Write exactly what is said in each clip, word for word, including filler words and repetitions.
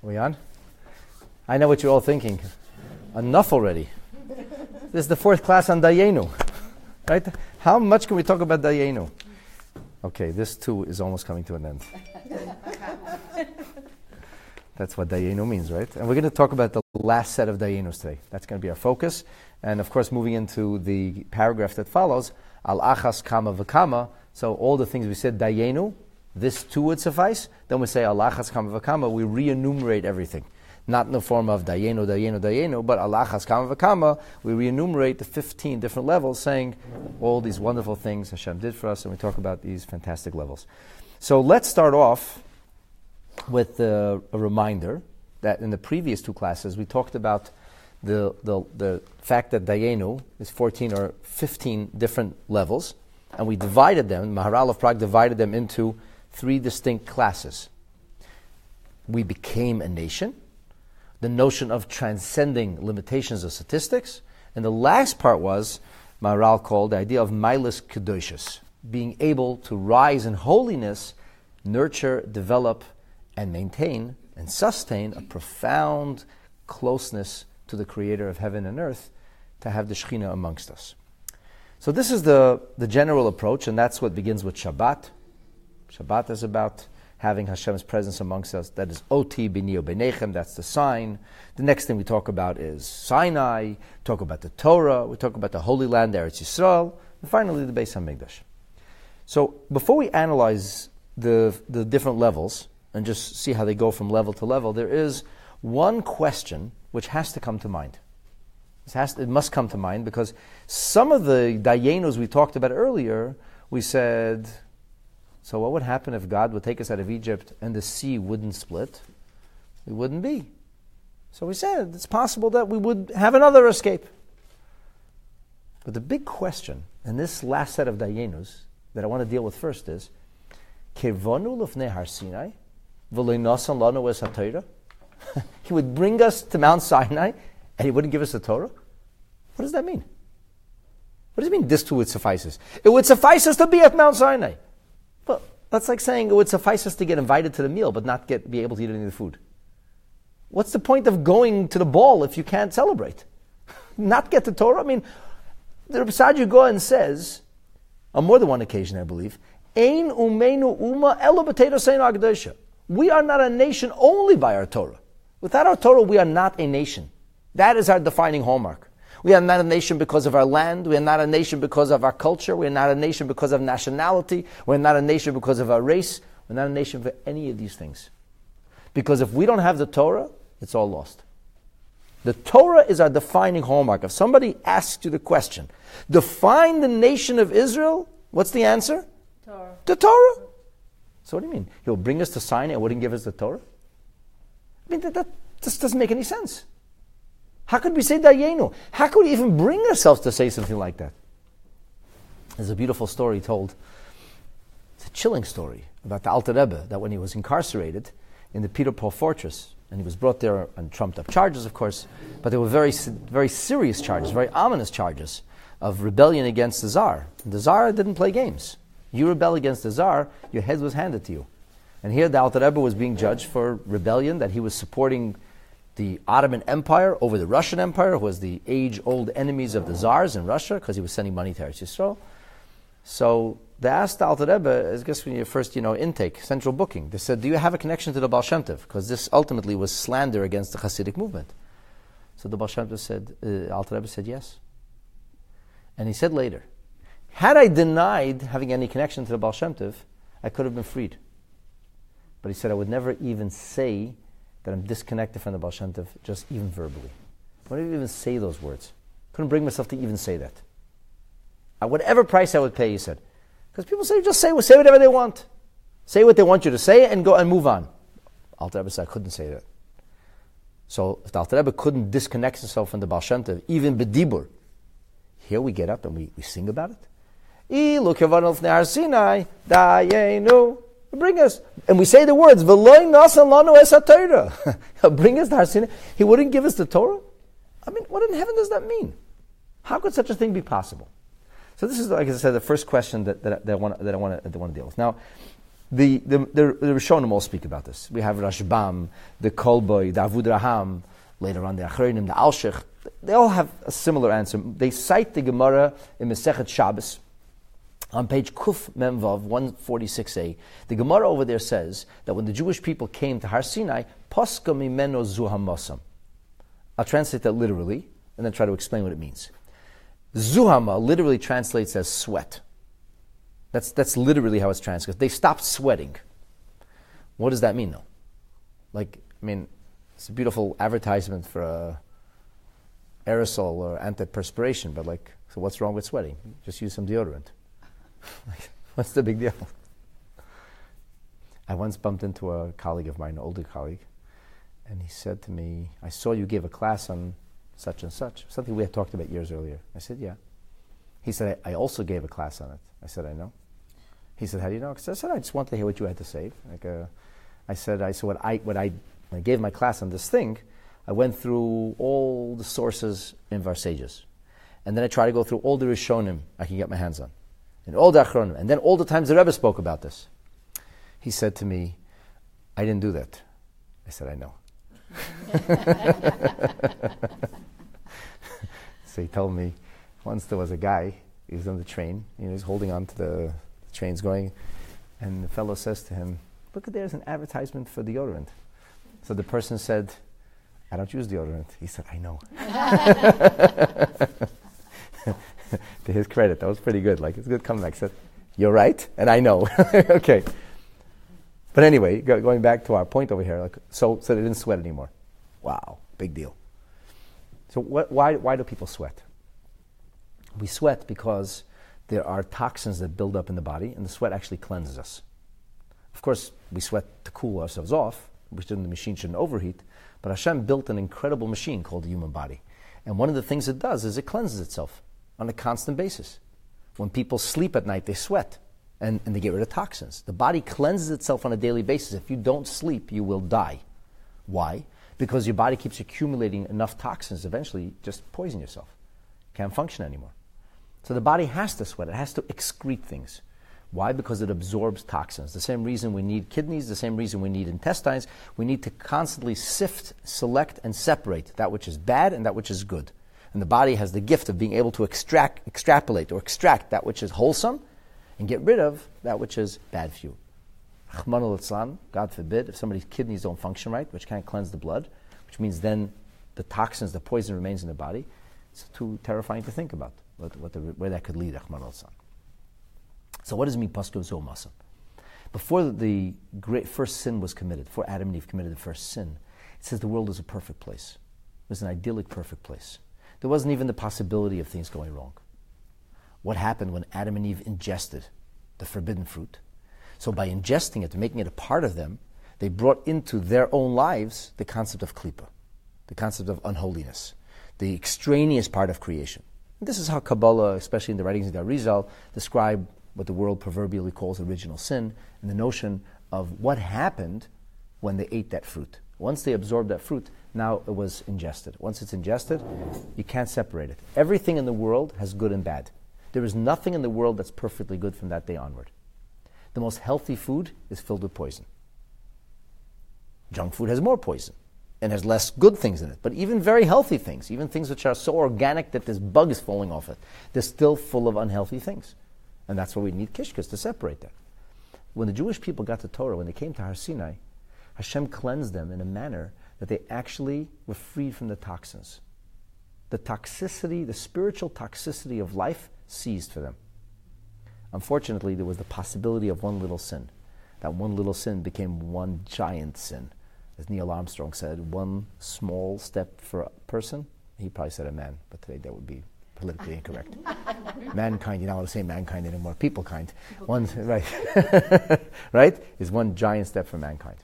we on? I know what you're all thinking. Enough already. This is the fourth class on Dayenu. Right? How much can we talk about Dayenu? Okay, this too is almost coming to an end. That's what Dayenu means, right? And we're going to talk about the last set of Dayenus today. That's going to be our focus. And of course, moving into the paragraph that follows, Al Achas Kama V'Kama. So all the things we said, Dayenu, this too would suffice. Then we say Al Achas Kama V'Kama, we re-enumerate everything. Not in the form of Dayenu, Dayenu, Dayenu, but Al Achas Kama V'Kama, we re-enumerate the fifteen different levels, saying all these wonderful things Hashem did for us, and we talk about these fantastic levels. So let's start off with uh, a reminder that in the previous two classes we talked about the, the, the fact that Dayenu is fourteen or fifteen different levels, and we divided them, Maharal of Prague divided them into three distinct classes. We became a nation, the notion of transcending limitations of statistics, and the last part was, Maharal called the idea of Milas Kedoshus, being able to rise in holiness, nurture, develop, and maintain and sustain a profound closeness to the Creator of heaven and earth, to have the Shekhinah amongst us. So this is the, the general approach, and that's what begins with Shabbat. Shabbat is about having Hashem's presence amongst us. That is Oti B'ni B'nechem, that's the sign. The next thing we talk about is Sinai, we talk about the Torah, we talk about the Holy Land, Eretz Yisrael, and finally the Beis HaMikdash. So before we analyze the, the different levels, and just see how they go from level to level, there is one question which has to come to mind. It, has to, it must come to mind because some of the Dayenus we talked about earlier, we said, so what would happen if God would take us out of Egypt and the sea wouldn't split? We wouldn't be. So we said it's possible that we would have another escape. But the big question in this last set of Dayenus that I want to deal with first is, Kirvonu l'fnei Har Sinai, he would bring us to Mount Sinai and he wouldn't give us the Torah? What does that mean? What does it mean this too would suffice us? It would suffice us to be at Mount Sinai. Well, that's like saying it would suffice us to get invited to the meal but not get be able to eat any of the food. What's the point of going to the ball if you can't celebrate? Not get the Torah? I mean, the Rebbe Saadia Gaon says, on more than one occasion I believe, Ein umeinu uma elo b'teiro seinu ha'kedosha. We are not a nation only by our Torah. Without our Torah, we are not a nation. That is our defining hallmark. We are not a nation because of our land. We are not a nation because of our culture. We are not a nation because of nationality. We are not a nation because of our race. We're not a nation for any of these things. Because if we don't have the Torah, it's all lost. The Torah is our defining hallmark. If somebody asks you the question, define the nation of Israel, what's the answer? Torah. The Torah. So what do you mean? He'll bring us to Sinai and wouldn't give us the Torah? I mean, that, that just doesn't make any sense. How could we say Dayenu? How could we even bring ourselves to say something like that? There's a beautiful story told. It's a chilling story about the Alter Rebbe, that when he was incarcerated in the Peter Paul fortress, and he was brought there on trumped up charges, of course, but they were very, very serious charges, very ominous charges of rebellion against the Tsar. And the Tsar didn't play games. You rebel against the Tsar, your head was handed to you. And here the Alter Rebbe was being judged for rebellion, that he was supporting the Ottoman Empire over the Russian Empire, who was the age-old enemies of the Tsars in Russia, because he was sending money to Eretz Yisrael. So they asked the Alter Rebbe, I guess when your first, you know, intake, central booking, they said, do you have a connection to the Baal Shem Tov? Because this ultimately was slander against the Hasidic movement. So the Baal Shem Tov said, uh, Alter Rebbe said yes. And he said later, had I denied having any connection to the Baal Shem Tov, I could have been freed. But he said, I would never even say that I'm disconnected from the Baal Shem Tov, just even verbally. I wouldn't even say those words. Couldn't bring myself to even say that. At whatever price I would pay, he said. Because people say, just say, say whatever they want. Say what they want you to say and go and move on. Alter Rebbe said, I couldn't say that. So if the Alter Rebbe couldn't disconnect himself from the Baal Shem Tov, even b'dibur, here we get up and we, we sing about it. Bring us. And we say the words, bring us to Har Sinai. He wouldn't give us the Torah? I mean, what in heaven does that mean? How could such a thing be possible? So this is, like I said, the first question that, that, that, I, want, that I want to that I want to deal with. Now, The, the, the, the Rishonim all speak about this. We have Rashbam, the Kolboy, the Avud Raham, later on the Achronim, the Alshich. They all have a similar answer. They cite the Gemara in Masechet Shabbos on page Kuf Memvav one forty-six a. The Gemara over there says that when the Jewish people came to Har Sinai, Poska mimeno zu hamasam. I'll translate that literally and then try to explain what it means. Zuhama literally translates as sweat. That's that's literally how it's translated. They stopped sweating. What does that mean, though? Like, I mean, it's a beautiful advertisement for a aerosol or antiperspiration, but like, so what's wrong with sweating? Just use some deodorant. Like, what's the big deal? I once bumped into a colleague of mine, an older colleague, and he said to me, I saw you gave a class on such and such, something we had talked about years earlier. I said, yeah. He said, I, I also gave a class on it. I said, I know. He said, how do you know? I said, I just wanted to hear what you had to say. Like, uh, I said, I so what I what I when I gave my class on this thing, I went through all the sources in Varsages. And then I tried to go through all the Rishonim I can get my hands on. And all the Achronim. And then all the times the Rebbe spoke about this. He said to me, I didn't do that. I said, I know. So he told me, once there was a guy, he was on the train, he was holding on to the, the train's going, and the fellow says to him, look, there's an advertisement for deodorant. So the person said, I don't use deodorant. He said, I know. To his credit, that was pretty good. Like, it's a good comeback. He said, you're right, and I know. Okay. But anyway, go, going back to our point over here, like, so, so they didn't sweat anymore. Wow, big deal. So what, why, why do people sweat? We sweat because there are toxins that build up in the body, and the sweat actually cleanses us. Of course, we sweat to cool ourselves off, which then the machine shouldn't overheat, but Hashem built an incredible machine called the human body. And one of the things it does is it cleanses itself on a constant basis. When people sleep at night, they sweat, and, and they get rid of toxins. The body cleanses itself on a daily basis. If you don't sleep, you will die. Why? Because your body keeps accumulating enough toxins, eventually you just poison yourself. Can't function anymore. So the body has to sweat. It has to excrete things. Why? Because it absorbs toxins. The same reason we need kidneys, the same reason we need intestines. We need to constantly sift, select, and separate that which is bad and that which is good. And the body has the gift of being able to extract, extrapolate or extract that which is wholesome and get rid of that which is bad for you. Rahman al-Islam, God forbid, if somebody's kidneys don't function right, which can't cleanse the blood, which means then the toxins, the poison remains in the body, it's too terrifying to think about what, what the, where that could lead, Rahman al-Islam. So what does it mean, Pasuk Zo Masam? Before the great first sin was committed, before Adam and Eve committed the first sin, it says the world was a perfect place. It was an idyllic, perfect place. There wasn't even the possibility of things going wrong. What happened when Adam and Eve ingested the forbidden fruit? So by ingesting it, making it a part of them, they brought into their own lives the concept of klipa, the concept of unholiness, the extraneous part of creation. And this is how Kabbalah, especially in the writings of the Arizal, describe what the world proverbially calls original sin, and the notion of what happened when they ate that fruit. Once they absorbed that fruit, now it was ingested. Once it's ingested, you can't separate it. Everything in the world has good and bad. There is nothing in the world that's perfectly good from that day onward. The most healthy food is filled with poison. Junk food has more poison and has less good things in it. But even very healthy things, even things which are so organic that this bug is falling off it, they're still full of unhealthy things. And that's why we need kishkas to separate that. When the Jewish people got the Torah, when they came to Har Sinai, Hashem cleansed them in a manner that they actually were freed from the toxins. The toxicity, the spiritual toxicity of life ceased for them. Unfortunately, there was the possibility of one little sin. That one little sin became one giant sin. As Neil Armstrong said, one small step for a person. He probably said a man, but today that would be politically incorrect. Mankind, you don't want to say mankind anymore, people kind. One, right, right, is one giant step for mankind.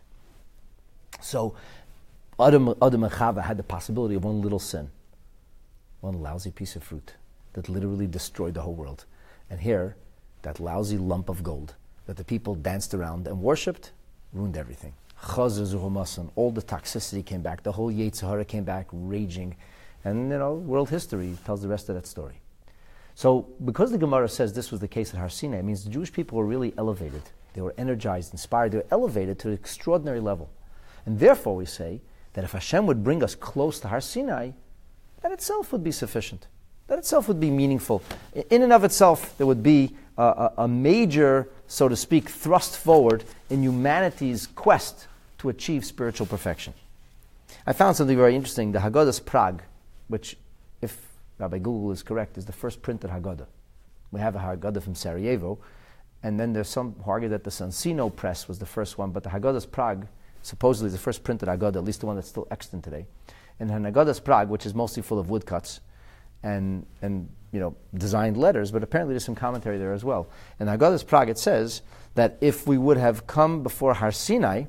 So, Adam, Adam and Chava had the possibility of one little sin, one lousy piece of fruit that literally destroyed the whole world. And here, that lousy lump of gold that the people danced around and worshipped ruined everything. All the toxicity came back, the whole Yetzer Hara came back raging. And, you know, world history tells the rest of that story. So, because the Gemara says this was the case at Har Sinai, it means the Jewish people were really elevated They were energized, inspired, they were elevated to an extraordinary level. And therefore we say that if Hashem would bring us close to Har Sinai, that itself would be sufficient. That itself would be meaningful. In and of itself, there would be a, a, a major, so to speak, thrust forward in humanity's quest to achieve spiritual perfection. I found something very interesting. The Haggadah's Prague, which, if Rabbi Google is correct, is the first printed Haggadah. We have a Haggadah from Sarajevo, and then there's some who argue that the Sansino press was the first one, but the Haggadah's Prague supposedly is the first printed Haggadah, at least the one that's still extant today. And the Haggadah's Prague, which is mostly full of woodcuts and and you know designed letters, but apparently there's some commentary there as well. In the Haggadah's Prague, it says that if we would have come before Har Sinai,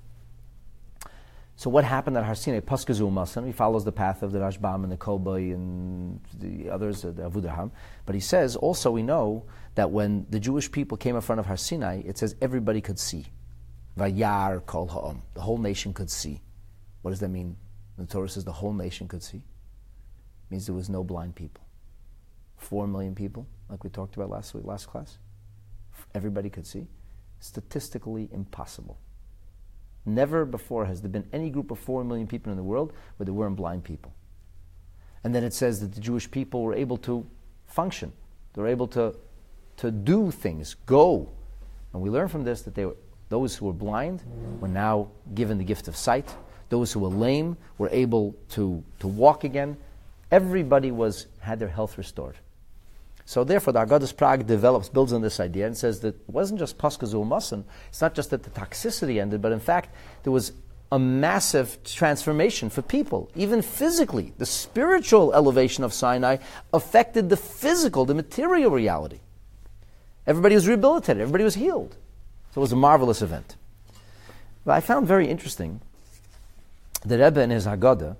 so what happened at Har Sinai? Paskazu Masan, he follows the path of the Rashbam and the Kolbai and the others, uh, the Avudarham. But he says, also we know that when the Jewish people came in front of Har Sinai, it says everybody could see. Vayar kol ha'am, the whole nation could see. What does that mean? The Torah says the whole nation could see. It means there was no blind people. Four million people, like we talked about last week, last class. Everybody could see. Statistically impossible. Never before has there been any group of four million people in the world where there weren't blind people. And then it says that the Jewish people were able to function. They were able to, to do things, go. And we learn from this that they were, those who were blind were now given the gift of sight. Those who were lame were able to, to walk again. Everybody was had their health restored. So therefore, the Haggadah's Prague develops, builds on this idea and says that it wasn't just Paskazu Masan. It's not just that the toxicity ended, but in fact, there was a massive transformation for people. Even physically, the spiritual elevation of Sinai affected the physical, the material reality. Everybody was rehabilitated. Everybody was healed. So it was a marvelous event. But I found very interesting the Rebbe in his Haggadah,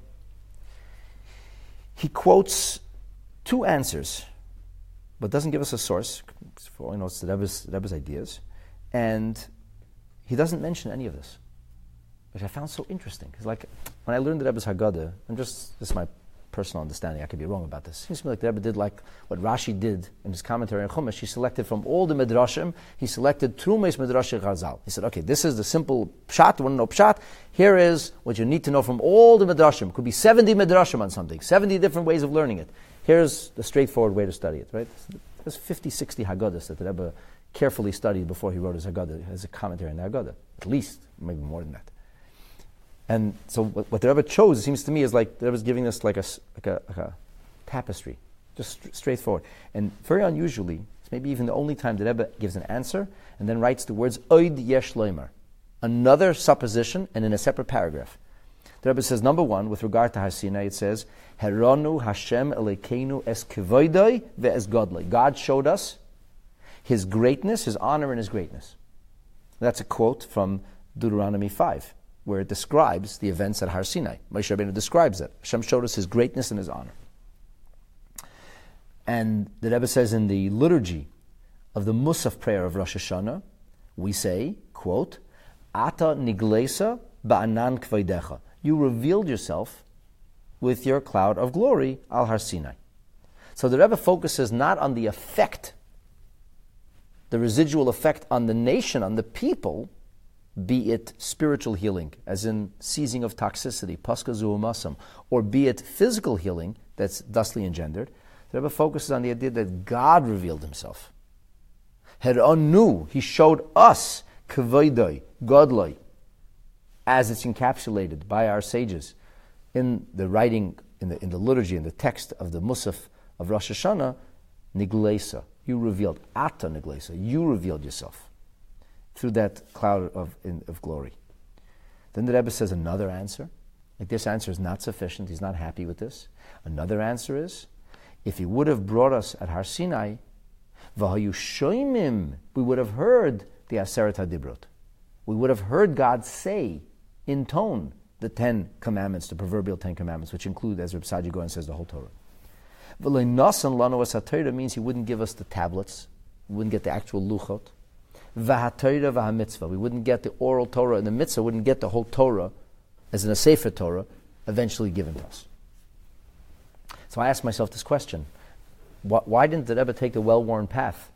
he quotes two answers, but doesn't give us a source. For all you know, it's the Rebbe's, the Rebbe's ideas. And he doesn't mention any of this, which I found so interesting. Because like, when I learned the Rebbe's Haggadah, I'm just, this is my personal understanding, I could be wrong about this. It seems to me like the Rebbe did like what Rashi did in his commentary on Chumash. He selected from all the Midrashim, he selected Trumeis Midrash Chazal. He said, okay, this is the simple Pshat, you want to know Pshat? Here is what you need to know from all the Midrashim. It could be seventy Midrashim on something, seventy different ways of learning it. Here's the straightforward way to study it, right? There's fifty, sixty Haggadahs that the Rebbe carefully studied before he wrote his Haggadah, as a commentary on the Haggadah. At least, maybe more than that. And so what, what the Rebbe chose, it seems to me, is like the Rebbe's giving us like a, like a, like a tapestry, just st- straightforward. And very unusually, it's maybe even the only time the Rebbe gives an answer and then writes the words Oid Yesh Leimer, another supposition and in a separate paragraph. The Rebbe says, number one, with regard to Har Sinai, it says, Heranu Hashem Elekeinu es kivoidoi ve'es godloi. God showed us His greatness, His honor and His greatness. That's a quote from Deuteronomy five, where it describes the events at Har Sinai. Moshe Rabbeinu describes it. Hashem showed us His greatness and His honor. And the Rebbe says in the liturgy of the Musaf prayer of Rosh Hashanah, we say, quote, Ata niglesa ba'anan kvoidecha. You revealed yourself with your cloud of glory, al Har Sinai. So the Rebbe focuses not on the effect, the residual effect on the nation, on the people, be it spiritual healing, as in seizing of toxicity, paskazu umasam, or be it physical healing that's thusly engendered. The Rebbe focuses on the idea that God revealed Himself. Heranu, He showed us, kvoidoi, godloi, as it's encapsulated by our sages in the writing, in the in the liturgy, in the text of the Musaf of Rosh Hashanah, niglesa, you revealed, ata niglesa, you revealed yourself through that cloud of in, of glory. Then the Rebbe says another answer. Like this answer is not sufficient. He's not happy with this. Another answer is, if He would have brought us at Har Sinai, v'hayu shoymim, we would have heard the Aseret HaDibrot. We would have heard God say, in tone, the Ten Commandments, the proverbial Ten Commandments, which include, as Reb Saadia Gaon says, the whole Torah. V'lei nasan lanu es haTorah means He wouldn't give us the tablets. We wouldn't get the actual luchot. V'haTorah v'hamitzvah. We wouldn't get the oral Torah, and the mitzvah wouldn't get the whole Torah, as in a Sefer Torah, eventually given to us. So I asked myself this question. Why didn't the Rebbe take the well-worn path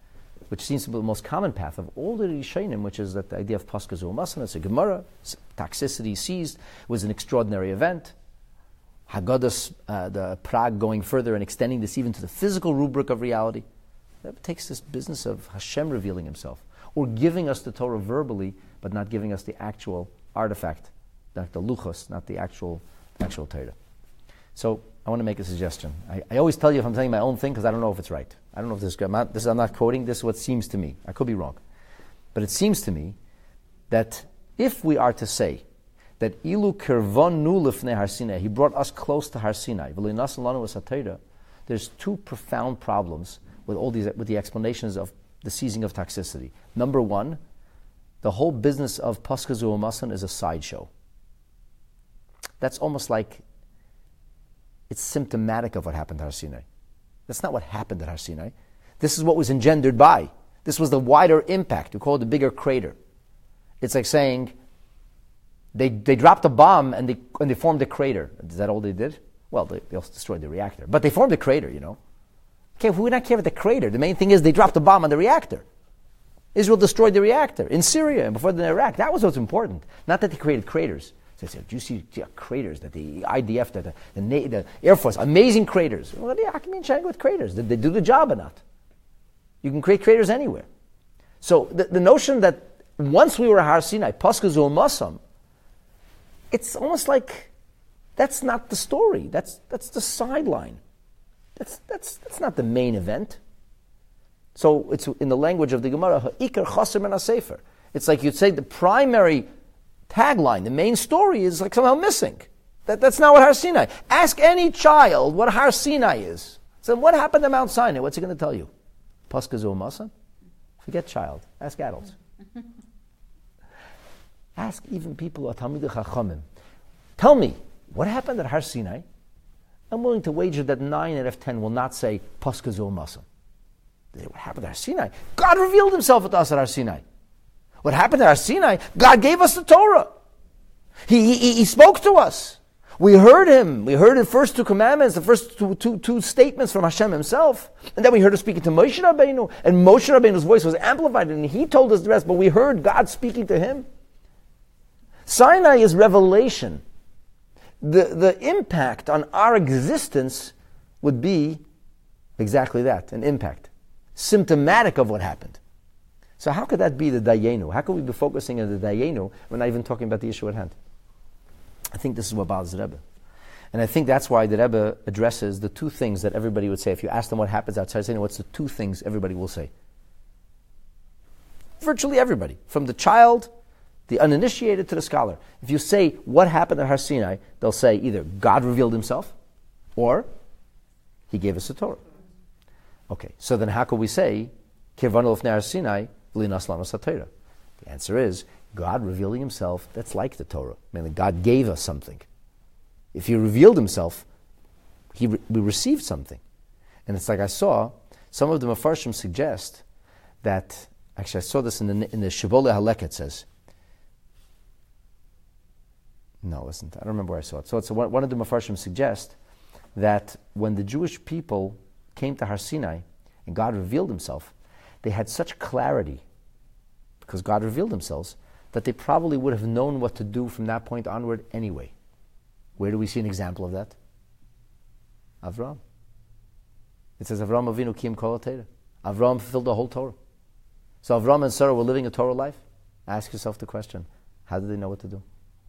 which seems to be the most common path of all the Rishonim, which is that the idea of Pascha Zu U'Masan, it's a Gemara, toxicity seized, was an extraordinary event. Haggadahs, uh, the Prague going further and extending this even to the physical rubric of reality. That takes this business of Hashem revealing himself, or giving us the Torah verbally, but not giving us the actual artifact, not the luchos, not the actual, actual Torah. So I want to make a suggestion. I, I always tell you if I'm saying my own thing because I don't know if it's right. I don't know if this is good. I'm not, this, I'm not quoting. This is what seems to me. I could be wrong. But it seems to me that if we are to say that Ilu Kirvon Nu Lifnei Har Sinai, he brought us close to Har Sinai, V'Linasan Lanu V'Satayra, there's two profound problems with all these, with the explanations of the seizing of toxicity. Number one, the whole business of Pascha Zu U'Masan is a sideshow. That's almost like it's symptomatic of what happened at Har Sinai. That's not what happened at Har Sinai. This is what was engendered by. This was the wider impact. We call it the bigger crater. It's like saying they they dropped a bomb and they and they formed a crater. Is that all they did? Well, they, they also destroyed the reactor. But they formed a crater, you know. Okay, we would not care about the crater. The main thing is they dropped a bomb on the reactor. Israel destroyed the reactor in Syria and before then in Iraq. That was what's important. Not that they created craters. So they said, do you see yeah, craters that the I D F, that the, the, the Air Force, amazing craters. Well, yeah, I can mean China with craters. Did they do the job or not? You can create craters anywhere. So the, the notion that once we were at Har Sinai, Pascha Zu U'Masan, it's almost like that's not the story. That's that's the sideline. That's that's that's not the main event. So it's in the language of the Gemara, Ha'ikar Chaser Min HaSefer. It's like you'd say the primary tagline, the main story is like somehow missing. That, that's not what Har Sinai. Ask any child what Har Sinai is. So what happened to Mount Sinai? What's he going to tell you? Pascha Zu U'Masan? Forget child. Ask adults. Ask even people who are Talmidei Chachamim. Tell me, what happened at Har Sinai? I'm willing to wager that nine out of ten will not say Pascha Zu U'Masan. What happened at Har Sinai? God revealed himself to us at Har Sinai. What happened at Har Sinai? God gave us the Torah. He, he, he spoke to us. We heard him. We heard the first two commandments, the first two, two, two statements from Hashem himself. And then we heard him speaking to Moshe Rabbeinu. And Moshe Rabbeinu's voice was amplified and he told us the rest, but we heard God speaking to him. Sinai is revelation. The, the impact on our existence would be exactly that, an impact. Symptomatic of what happened. So how could that be the Dayenu? How could we be focusing on the Dayenu? We're not even talking about the issue at hand. I think this is what bothers the Rebbe. And I think that's why the Rebbe addresses the two things that everybody would say. If you ask them what happens outside Sinai, what's the two things everybody will say? Virtually everybody. From the child, the uninitiated, to the scholar. If you say what happened at Har Sinai, they'll say either God revealed himself or he gave us the Torah. Okay, so then how could we say Kirvanu Lifnei Har Sinai V'Linas Lanu V'Satayra? The answer is God revealing himself, that's like the Torah. Meaning God gave us something. If he revealed himself, he re- we received something. And it's like I saw, some of the Mefarshim suggest that, actually I saw this in the in the Shibbolei Halek, it says, no, listen, I don't remember where I saw it. So it's one, one of the Mefarshim suggest that when the Jewish people came to Har Sinai and God revealed himself, they had such clarity because God revealed themselves that they probably would have known what to do from that point onward anyway. Where do we see an example of that? Avram. It says Avram Avinu Kiyam Kol HaTorah. Avram fulfilled the whole Torah. So Avram and Sarah were living a Torah life. Ask yourself the question, how did they know what to do?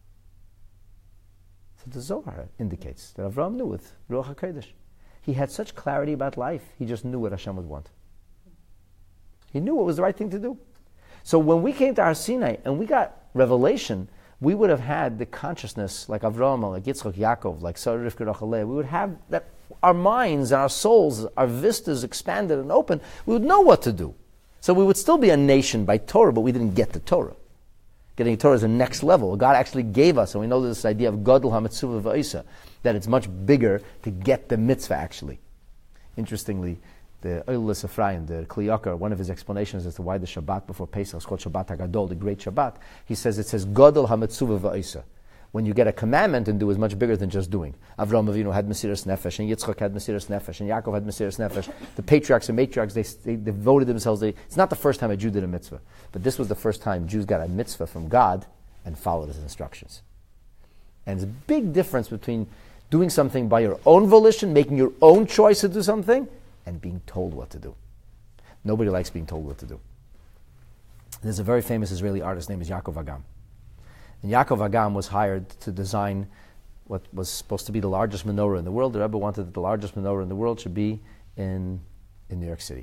So the Zohar indicates that Avram knew with Ruach HaKodesh. He had such clarity about life, he just knew what Hashem would want. He knew what was the right thing to do. So when we came to Har Sinai and we got revelation, we would have had the consciousness like Avraham, like Yitzchak, Yaakov, like Sarah, Rivka, Rachel, Leah. We would have that, our minds and our souls, our vistas expanded and open. We would know what to do. So we would still be a nation by Torah, but we didn't get the Torah. Getting Torah is the next level. God actually gave us, and we know this idea of Gadol HaMitzvah V'Isa, that it's much bigger to get the mitzvah actually. Interestingly, the Eilis Ephraim, the Kli Yakar, one of his explanations as to why the Shabbat before Pesach is called Shabbat HaGadol, the Great Shabbat, he says it says Gadol HaMitzvah V'Isa. when you get a commandment and do is much bigger than just doing. Avraham Avinu had Mesiras Nefesh, and Yitzchak had Mesiras Nefesh, and Yaakov had Mesiras Nefesh. The patriarchs and matriarchs, they, they devoted themselves. They, it's not the first time a Jew did a mitzvah, but this was the first time Jews got a mitzvah from God and followed his instructions. And there's a big difference between doing something by your own volition, making your own choice to do something, and being told what to do. Nobody likes being told what to do. There's a very famous Israeli artist named Yaakov Agam. And Yaakov Agam was hired to design what was supposed to be the largest menorah in the world. The Rebbe wanted that the largest menorah in the world should be in, in New York City.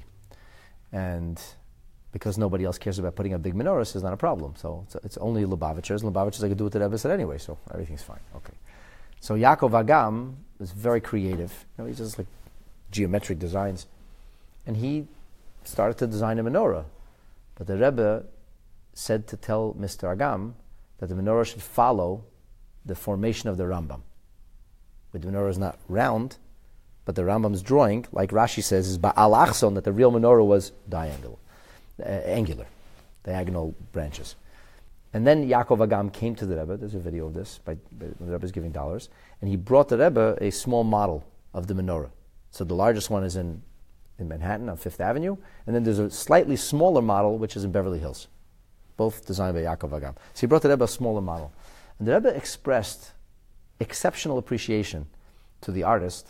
And because nobody else cares about putting up big menorahs, it's not a problem. So it's, it's only Lubavitchers. Lubavitchers, I could do what the Rebbe said anyway, so everything's fine. Okay. So Yaakov Agam was very creative. You know, he just like geometric designs. And he started to design a menorah. But the Rebbe said to tell Mister Agam that the menorah should follow the formation of the Rambam. But the menorah is not round, but the Rambam's drawing, like Rashi says, is Ba'al Achson, that the real menorah was diagonal, uh, angular, diagonal branches. And then Yaakov Agam came to the Rebbe, there's a video of this, by, by, the Rebbe's giving dollars, and he brought the Rebbe a small model of the menorah. So the largest one is in, in Manhattan on Fifth Avenue, and then there's a slightly smaller model which is in Beverly Hills, both designed by Yaakov Agam. So he brought the Rebbe a smaller model. And the Rebbe expressed exceptional appreciation to the artist.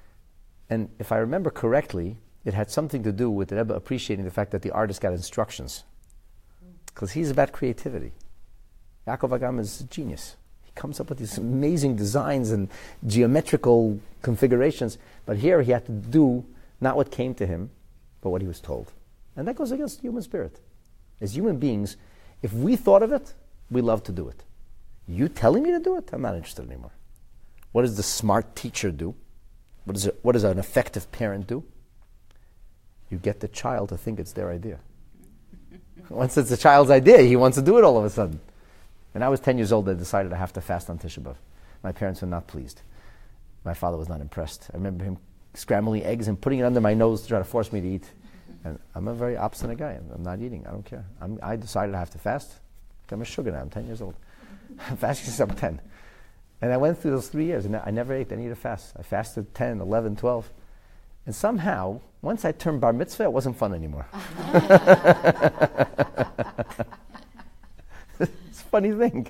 And if I remember correctly, it had something to do with the Rebbe appreciating the fact that the artist got instructions. Because he's about creativity. Yaakov Agam is a genius. He comes up with these amazing designs and geometrical configurations. But here he had to do not what came to him, but what he was told. And that goes against human spirit. As human beings, if we thought of it, we love to do it. You telling me to do it? I'm not interested anymore. What does the smart teacher do? What, is it, what does an effective parent do? You get the child to think it's their idea. Once it's the child's idea, he wants to do it all of a sudden. When I was ten years old, I decided I have to fast on Tisha B'Av. My parents were not pleased. My father was not impressed. I remember him scrambling eggs and putting it under my nose to try to force me to eat. And I'm a very obstinate guy. I'm, I'm not eating. I don't care. I'm, I decided I have to fast. I'm a sugar now. I'm ten years old. I'm fasting since I'm ten. And I went through those three years, and I never ate any of the fasts. I fasted ten, eleven, twelve. And somehow, once I turned bar mitzvah, it wasn't fun anymore. It's a funny thing.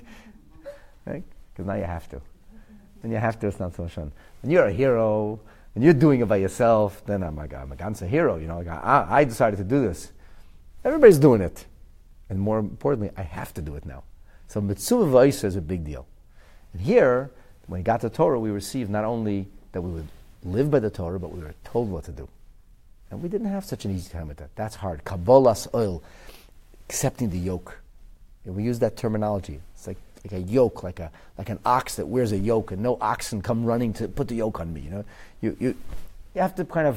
Right? Because now you have to. When you have to, it's not so much fun. When you're a hero, when you're doing it by yourself, then I'm like, I'm a ganze hero. You know, like, I, I decided to do this. Everybody's doing it. And more importantly, I have to do it now. So mitzvah v'isa is a big deal. And here, when we got the Torah, we received not only that we would live by the Torah, but we were told what to do. And we didn't have such an easy time with that. That's hard. Kabbalas oil, accepting the yoke. And we use that terminology. It's like, like a yoke, like a like an ox that wears a yoke, and no oxen come running to put the yoke on me. You know, you you you have to kind of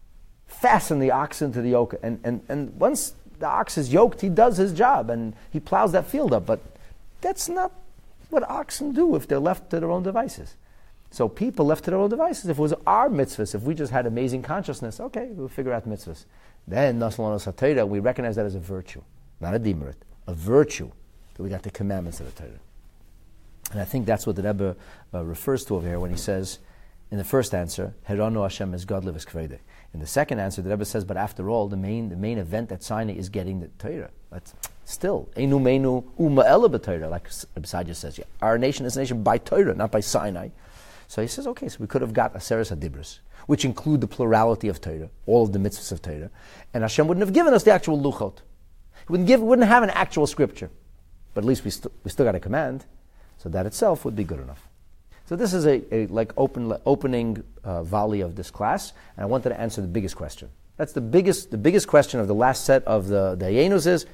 fasten the oxen to the yoke, and and and once the ox is yoked, he does his job and he plows that field up. But that's not what oxen do if they're left to their own devices. So people left to their own devices, if it was our mitzvahs, if we just had amazing consciousness, okay, we'll figure out mitzvahs. Then, Nasalon Satayra, we recognize that as a virtue, not a demerit, a virtue, that we got the commandments of the Torah. And I think that's what the Rebbe uh, refers to over here when he says, in the first answer, Heranu Hashem is God lives kvede. In the second answer, the Rebbe says, but after all, the main the main event at Sinai is getting the Torah. That's still, Einu Meinu Uma Ela b'Torah, like Rebbe Sadia says, yeah, our nation is a nation by Torah, not by Sinai. So he says, okay, so we could have got Aseres HaDibros, which include the plurality of Torah, all of the mitzvahs of Torah, and Hashem wouldn't have given us the actual luchot. He wouldn't, give, wouldn't have an actual scripture. But at least we, st- we still got a command, so that itself would be good enough. So this is a, a like open opening uh, volley of this class, and I wanted to answer the biggest question. That's the biggest the biggest question of the last set of the Dayenus is,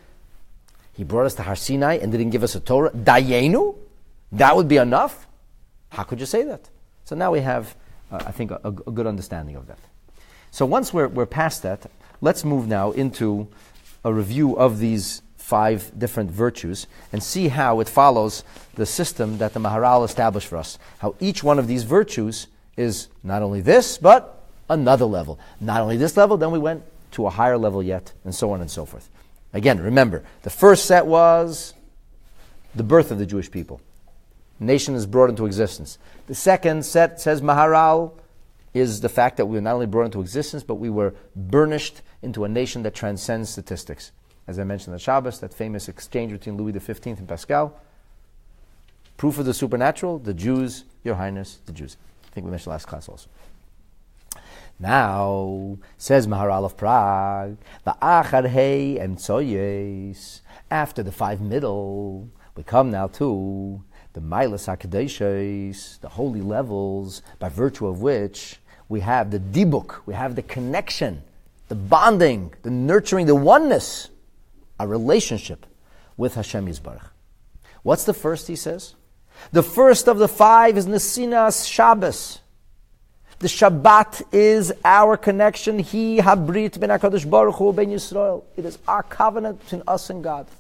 he brought us to Har Sinai and didn't give us a Torah. Dayenu? That would be enough? How could you say that? So now we have, uh, I think, a, a good understanding of that. So once we're, we're past that, let's move now into a review of these five different virtues and see how it follows the system that the Maharal established for us. How each one of these virtues is not only this, but another level. Not only this level, then we went to a higher level yet, and so on and so forth. Again, remember, the first set was the birth of the Jewish people. nation is brought into existence. The second set, says Maharal, is the fact that we were not only brought into existence, but we were burnished into a nation that transcends statistics. As I mentioned on Shabbos, that famous exchange between Louis the fifteenth and Pascal. Proof of the supernatural, the Jews, Your Highness, the Jews. I think we mentioned last class also. Now, says Maharal of Prague, Va'achar hei emtsoyes. After the five middle, we come now to the Mailas HaKadeshes, the holy levels, by virtue of which we have the dibuk, we have the connection, the bonding, the nurturing, the oneness, a relationship with Hashem Yisbarach. What's the first, he says? The first of the five is Nesinas Shabbos. The Shabbat is our connection. He habrit ben HaKadosh Baruch Hu ben Yisrael. It is our covenant between us and God.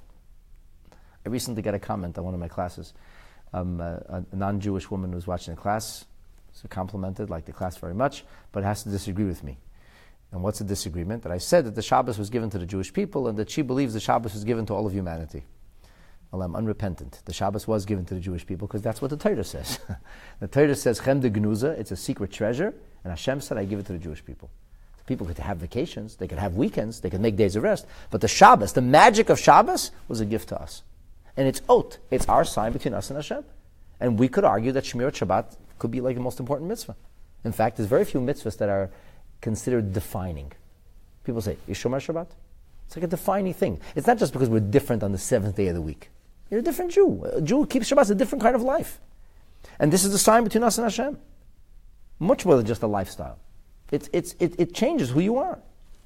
I recently got a comment on one of my classes. Um, a, a non-Jewish woman was watching the class, so complimented, liked the class very much, but has to disagree with me. And what's the disagreement? That I said that the Shabbos was given to the Jewish people and that she believes the Shabbos was given to all of humanity. Well, I'm unrepentant. The Shabbos was given to the Jewish people because that's what the Torah says. The Torah says, Chem de Gnuza, it's a secret treasure, and Hashem said, I give it to the Jewish people. The people could have vacations, they could have weekends, they could make days of rest, but the Shabbos, the magic of Shabbos, was a gift to us. And it's ot, it's our sign between us and Hashem. And we could argue that Shemirat Shabbat could be like the most important mitzvah. In fact, there's very few mitzvahs that are considered defining. People say, is Shomer Shabbat? It's like a defining thing. It's not just because we're different on the seventh day of the week. You're a different Jew. A Jew keeps Shabbat, a different kind of life. And this is the sign between us and Hashem. Much more than just a lifestyle. It's, it's, it, it changes who you are.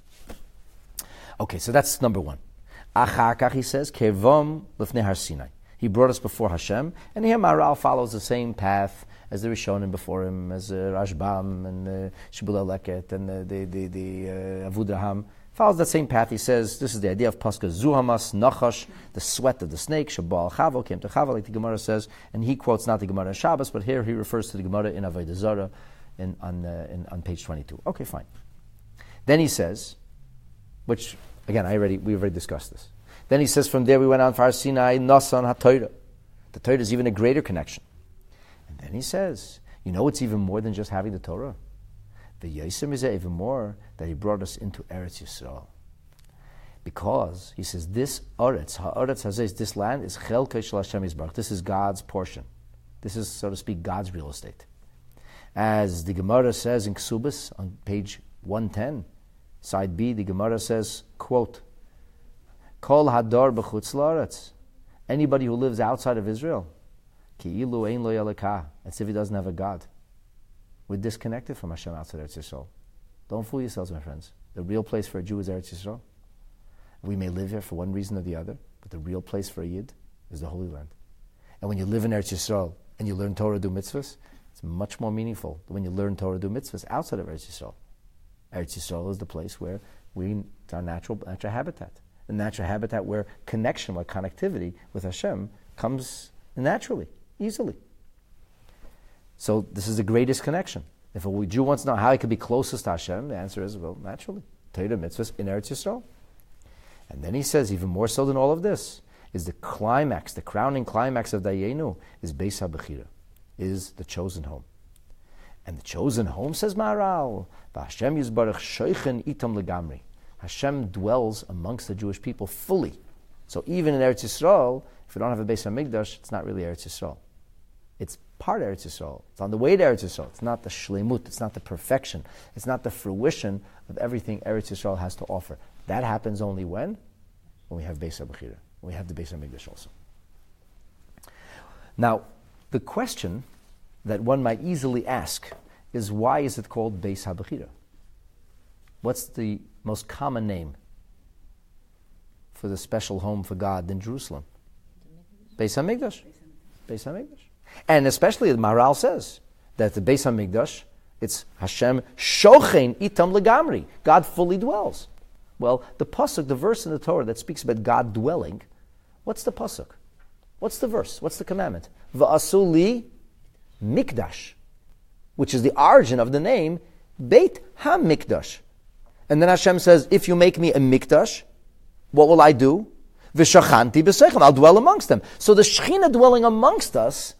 Okay, so that's number one. Achar kach, he says, Kevom lifnei Har Sinai. He brought us before Hashem, and here Maharal follows the same path as the Rishonim before him, as uh, Rashbam and uh, Shibul HaLeket and uh, the, the, the uh, Avudraham. Follows that same path. He says, this is the idea of Pascha Zuhamas, Nachash, the sweat of the snake, Shabal Chavo, came to Chavo, like the Gemara says, and he quotes not the Gemara in Shabbos, but here he refers to the Gemara in Avodah Zarah in, on, uh, in, on page twenty-two. Okay, fine. Then he says, which, again, I already we already discussed this. Then he says, from there we went on for Har Sinai, Nasan HaTorah. The Torah is even a greater connection. And then he says, you know it's even more than just having the Torah. The Yosem is even more that he brought us into Eretz Yisrael. Because, he says, this Eretz, Ha'aretz Hazeh, this land is Chelkei Shel Hashem Yisbarach. This is God's portion. This is, so to speak, God's real estate. As the Gemara says in Ksubis, on page one ten, side B, the Gemara says, quote, Kol Hadar B'chutz La'aretz. Anybody who lives outside of Israel, Ki'ilu Ein Lo Yalekah, as if he doesn't have a God. We're disconnected from Hashem outside Eretz Yisrael. Don't fool yourselves, my friends. The real place for a Jew is Eretz Yisrael. We may live here for one reason or the other, but the real place for a Yid is the Holy Land. And when you live in Eretz Yisrael and you learn Torah, do mitzvahs, it's much more meaningful than when you learn Torah, do mitzvahs outside of Eretz Yisrael. Eretz Yisrael is the place where we, it's our natural, natural habitat. The natural habitat where connection, where connectivity with Hashem comes naturally, easily. So this is the greatest connection. If a Jew wants to know how he could be closest to Hashem, the answer is, well, naturally, Torah mitzvahs in Eretz Yisrael. And then he says, even more so than all of this, is the climax, the crowning climax of Dayenu, is Beis HaBechira, is the chosen home. And the chosen home, says Maharal, V'Hashem Yisbarach Shoichen Itam Legamri. Hashem dwells amongst the Jewish people fully. So even in Eretz Yisrael, if we don't have a Beis HaMikdash, it's not really Eretz Yisrael. It's part of Eretz Yisrael. It's on the way to Eretz Yisrael. It's not the shleimut. It's not the perfection. It's not the fruition of everything Eretz Yisrael has to offer. That happens only when? When we have Beis HaBechira. When we have the Beis HaMikdash also. Now, the question that one might easily ask is, why is it called Beis HaBechira? What's the most common name for the special home for God in Jerusalem? Beis HaMikdash. Beis HaMikdash. And especially the Maharal says that the Beis HaMikdash, it's Hashem shochen itam legamri. God fully dwells. Well, the pasuk, the verse in the Torah that speaks about God dwelling, what's the pasuk? What's the verse? What's the commandment? Va'asu li mikdash, which is the origin of the name Beit HaMikdash. And then Hashem says, if you make me a mikdash, what will I do? V'shachanti b'seichem, I'll dwell amongst them. So the Shekhinah dwelling amongst us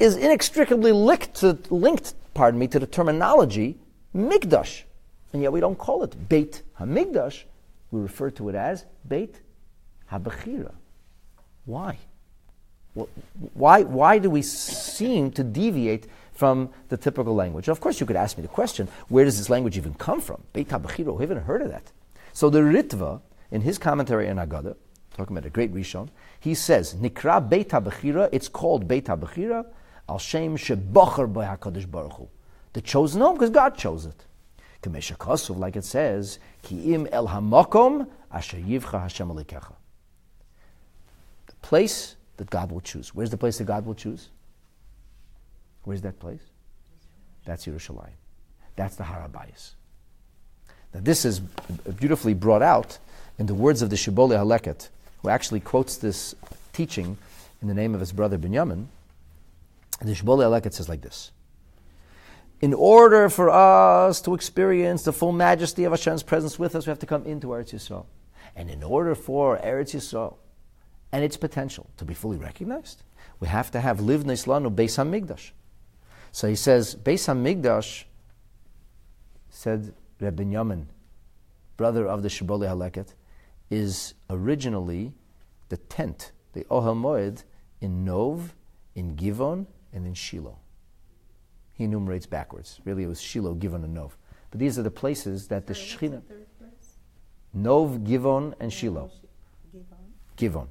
is inextricably linked to, linked, pardon me, to the terminology Mikdash. And yet we don't call it Beit HaMikdash. We refer to it as Beit HaBechira. Why? Why, why do we seem to deviate from the typical language? Of course, you could ask me the question, where does this language even come from? Beit HaBechira, who even heard of that? So the Ritva, in his commentary on Haggadah, talking about a great Rishon, he says, Nikra Beit HaBechira, it's called Beit HaBechira, Al Shem Shebocher Bo HaKadosh Baruch Hu. The chosen home, because God chose it. Kamesha Kasuv, like it says, Ki im el hamakom asher yivcha Hashem alikecha. The place that God will choose. Where's the place that God will choose? Where's that place? That's Yerushalayim. That's the Har HaBayis. Now this is beautifully brought out in the words of the Shibbolei HaLeket, who actually quotes this teaching in the name of his brother Binyamin. And the Shibbolei HaLeket says like this: in order for us to experience the full majesty of Hashem's presence with us, we have to come into Eretz Yisrael. And in order for Eretz Yisrael and its potential to be fully recognized, we have to have Livnei Lanu Beis HaMikdash. So he says, Beis HaMikdash, said Reb Binyamin, brother of the Shibbolei HaLeket, is originally the tent, the Ohel Moed, in Nov, in Givon, and in Shiloh. He enumerates backwards. Really, it was Shiloh, Givon, and Nov. But these are the places that the Shekhinah... Nov, Givon, and Shiloh. Givon.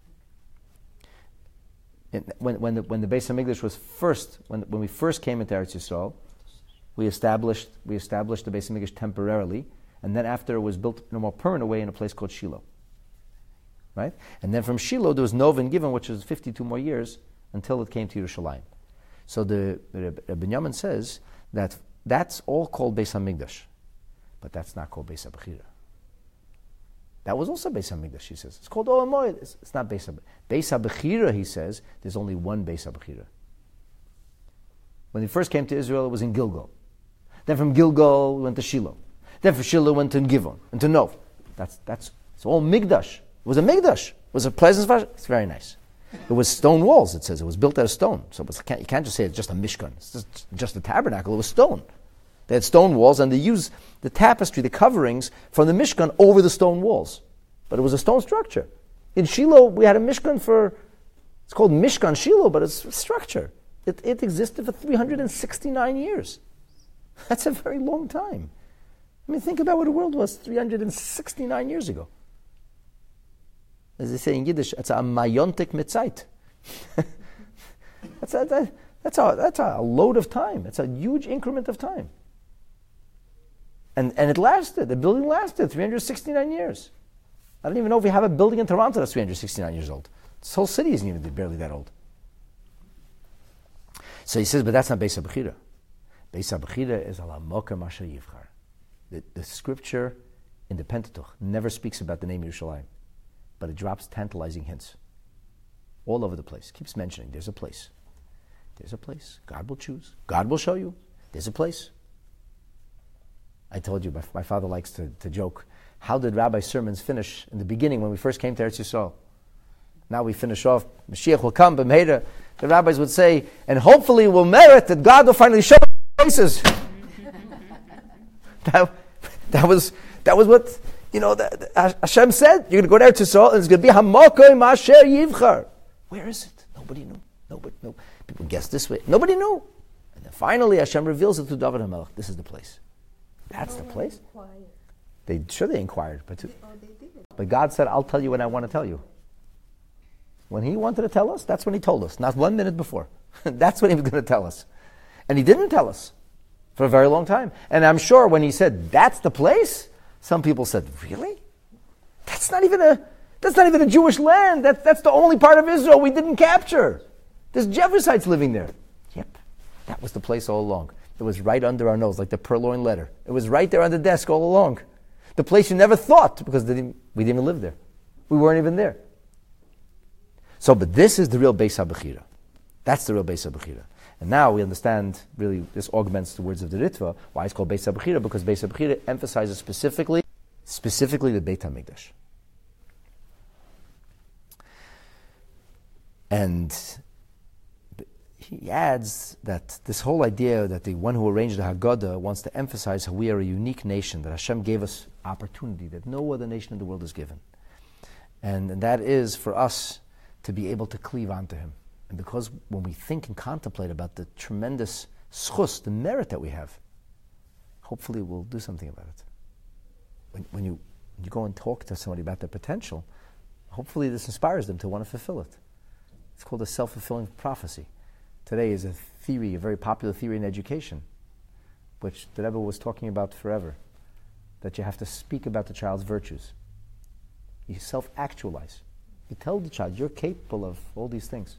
When, when the when the Beis HaMikdash was first, when when we first came into Eretz Yisrael, we established we established the Beis HaMikdash temporarily, and then after it was built in a more permanent way in a place called Shiloh. Right? And then from Shiloh there was Nov and Givon, which was fifty-two more years until it came to Yerushalayim. So the Rabbi Binyamin says that that's all called Beis HaMikdash, but that's not called Beis HaBechira. That was also Beis HaMikdash, he says. It's called Ohel Moed. It's, it's not Beis HaBechira. Beis HaBechira, he says, there's only one Beis HaBechira. When he first came to Israel, it was in Gilgal. Then from Gilgal, we went to Shiloh. Then from Shiloh, went to Givon, and to Nov. That's, that's, it's all Mikdash. It was a Mikdash. It was a pleasant. It's very nice. It was stone walls, it says. It was built out of stone. So it was, you can't just say it's just a Mishkan. It's just, just a tabernacle. It was stone. They had stone walls, and they used the tapestry, the coverings, from the Mishkan over the stone walls. But it was a stone structure. In Shiloh, we had a Mishkan for, it's called Mishkan Shiloh, but it's a structure. It, it existed for three hundred sixty-nine years. That's a very long time. I mean, think about what the world was three hundred sixty-nine years ago. As they say in Yiddish, it's a mayontek mitzait. that's, a, that, that's, a, that's a load of time. It's a huge increment of time. And, and it lasted. The building lasted three hundred sixty-nine years. I don't even know if we have a building in Toronto that's three hundred sixty-nine years old. This whole city isn't even barely that old. So he says, but that's not Beis HaBechira. Beis HaBechira is ala mokem asher yivchar. The, the scripture in the Pentateuch never speaks about the name Yerushalayim, but it drops tantalizing hints all over the place. Keeps mentioning there's a place. There's a place. God will choose. God will show you. There's a place. I told you, my, my father likes to, to joke. How did Rabbi's sermons finish in the beginning when we first came to Eretz Yisrael? Now we finish off, Mashiach will come, B'meira. The rabbis would say, and hopefully we'll merit that God will finally show us places. that, that, was, that was what, you know, that, that Hashem said. You're going to go to Eretz Yisrael and it's going to be Hamakoy Masher Yivchar. Where is it? Nobody knew. Nobody knew. People guessed this way. Nobody knew. And then finally Hashem reveals it to David HaMelech. This is the place. That's the place. They sure they inquired, but to, oh, they did. But God said, "I'll tell you when I want to tell you." When He wanted to tell us, that's when He told us. Not one minute before. That's when He was going to tell us, and He didn't tell us for a very long time. And I'm sure when He said, "That's the place," some people said, "Really? That's not even a that's not even a Jewish land. That that's the only part of Israel we didn't capture. There's Jebusites living there." Yep, that was the place all along. It was right under our nose, like the purloined letter. It was right there on the desk all along. The place you never thought, because they didn't, we didn't even live there. We weren't even there. So, but this is the real Beis HaBechira. That's the real Beis HaBechira. And now we understand, really, this augments the words of the Ritva, why it's called Beis HaBechira, because Beis HaBechira emphasizes specifically, specifically the Beit HaMikdash. And he adds that this whole idea that the one who arranged the Haggadah wants to emphasize how we are a unique nation, that Hashem gave us opportunity that no other nation in the world is given. And, and that is for us to be able to cleave onto Him. And because when we think and contemplate about the tremendous schus, the merit that we have, hopefully we'll do something about it. When, when, you, when you go and talk to somebody about their potential, hopefully this inspires them to want to fulfill it. It's called a self-fulfilling prophecy. Today is a theory, a very popular theory in education, which the Rebbe was talking about forever, that you have to speak about the child's virtues. You self-actualize. You tell the child, you're capable of all these things.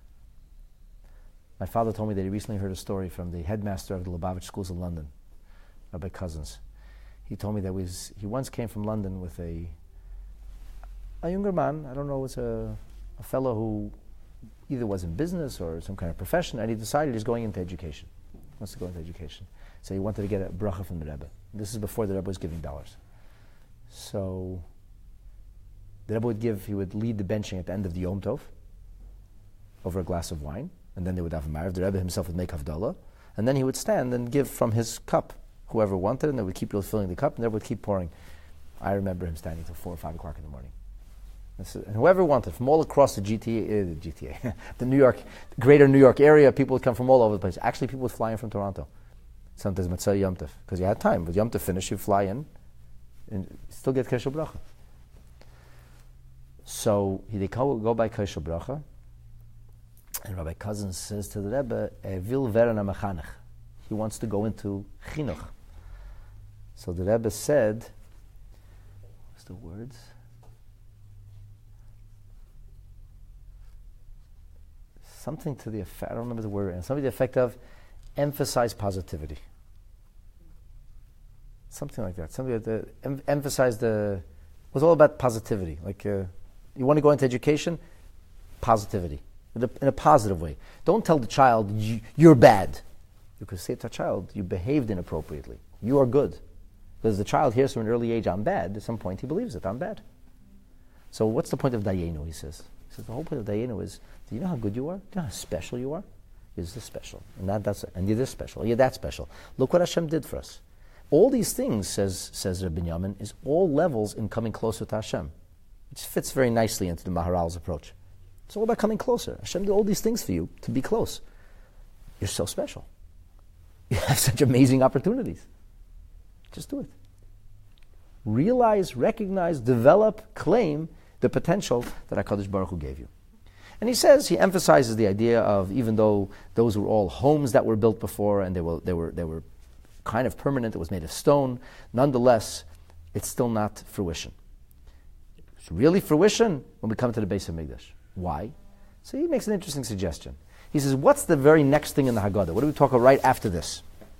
My father told me that he recently heard a story from the headmaster of the Lubavitch schools in London, Rabbi Cousins. He told me that was, he once came from London with a a younger man, I don't know, it was a, a fellow who either was in business or some kind of profession, and he decided he's going into education. He wants to go into education. So he wanted to get a bracha from the Rebbe. This is before the Rebbe was giving dollars. So the Rebbe would give, he would lead the benching at the end of the Yom Tov over a glass of wine, and then they would have a marav. The Rebbe himself would make havdalah, and then he would stand and give from his cup, whoever wanted, and they would keep filling the cup, and they would keep pouring. I remember him standing till four or five o'clock in the morning. Is, and whoever wanted, from all across the G T A, uh, the G T A, the New York, greater New York area, people would come from all over the place. Actually, people would fly in from Toronto. Sometimes Matzah Yom Tov, because you had time. With Yom Tov finish, you fly in, and still get Keshel Bracha. So he they go, go by Keshel Bracha, and Rabbi Cousins says to the Rebbe, "Er will werden a mechanech." He wants to go into chinuch. So the Rebbe said, what's the words? Something to the effect, I don't remember the word, something to the effect of emphasize positivity. Something like that. Something like the em- emphasize the, it was all about positivity. Like, uh, you want to go into education? Positivity. In a, in a positive way. Don't tell the child, you're bad. You could say to a child, you behaved inappropriately. You are good. Because the child hears from an early age, I'm bad. At some point he believes it, I'm bad. So what's the point of Dayenu, he says? He says, the whole point of Dayenu is, do you know how good you are? Do you know how special you are? You're this special. And that, that's and you're this special. You're that special. Look what Hashem did for us. All these things, says says Rabbi Binyamin, is all levels in coming closer to Hashem. Which fits very nicely into the Maharal's approach. It's all about coming closer. Hashem did all these things for you to be close. You're so special. You have such amazing opportunities. Just do it. Realize, recognize, develop, claim the potential that HaKadosh Baruch Hu gave you. And he says, he emphasizes the idea of, even though those were all homes that were built before and they were they were they were kind of permanent, it was made of stone, nonetheless, it's still not fruition. It's really fruition when we come to the Beis HaMikdash. Why? So he makes an interesting suggestion. He says, what's the very next thing in the Haggadah? What do we talk about right after this?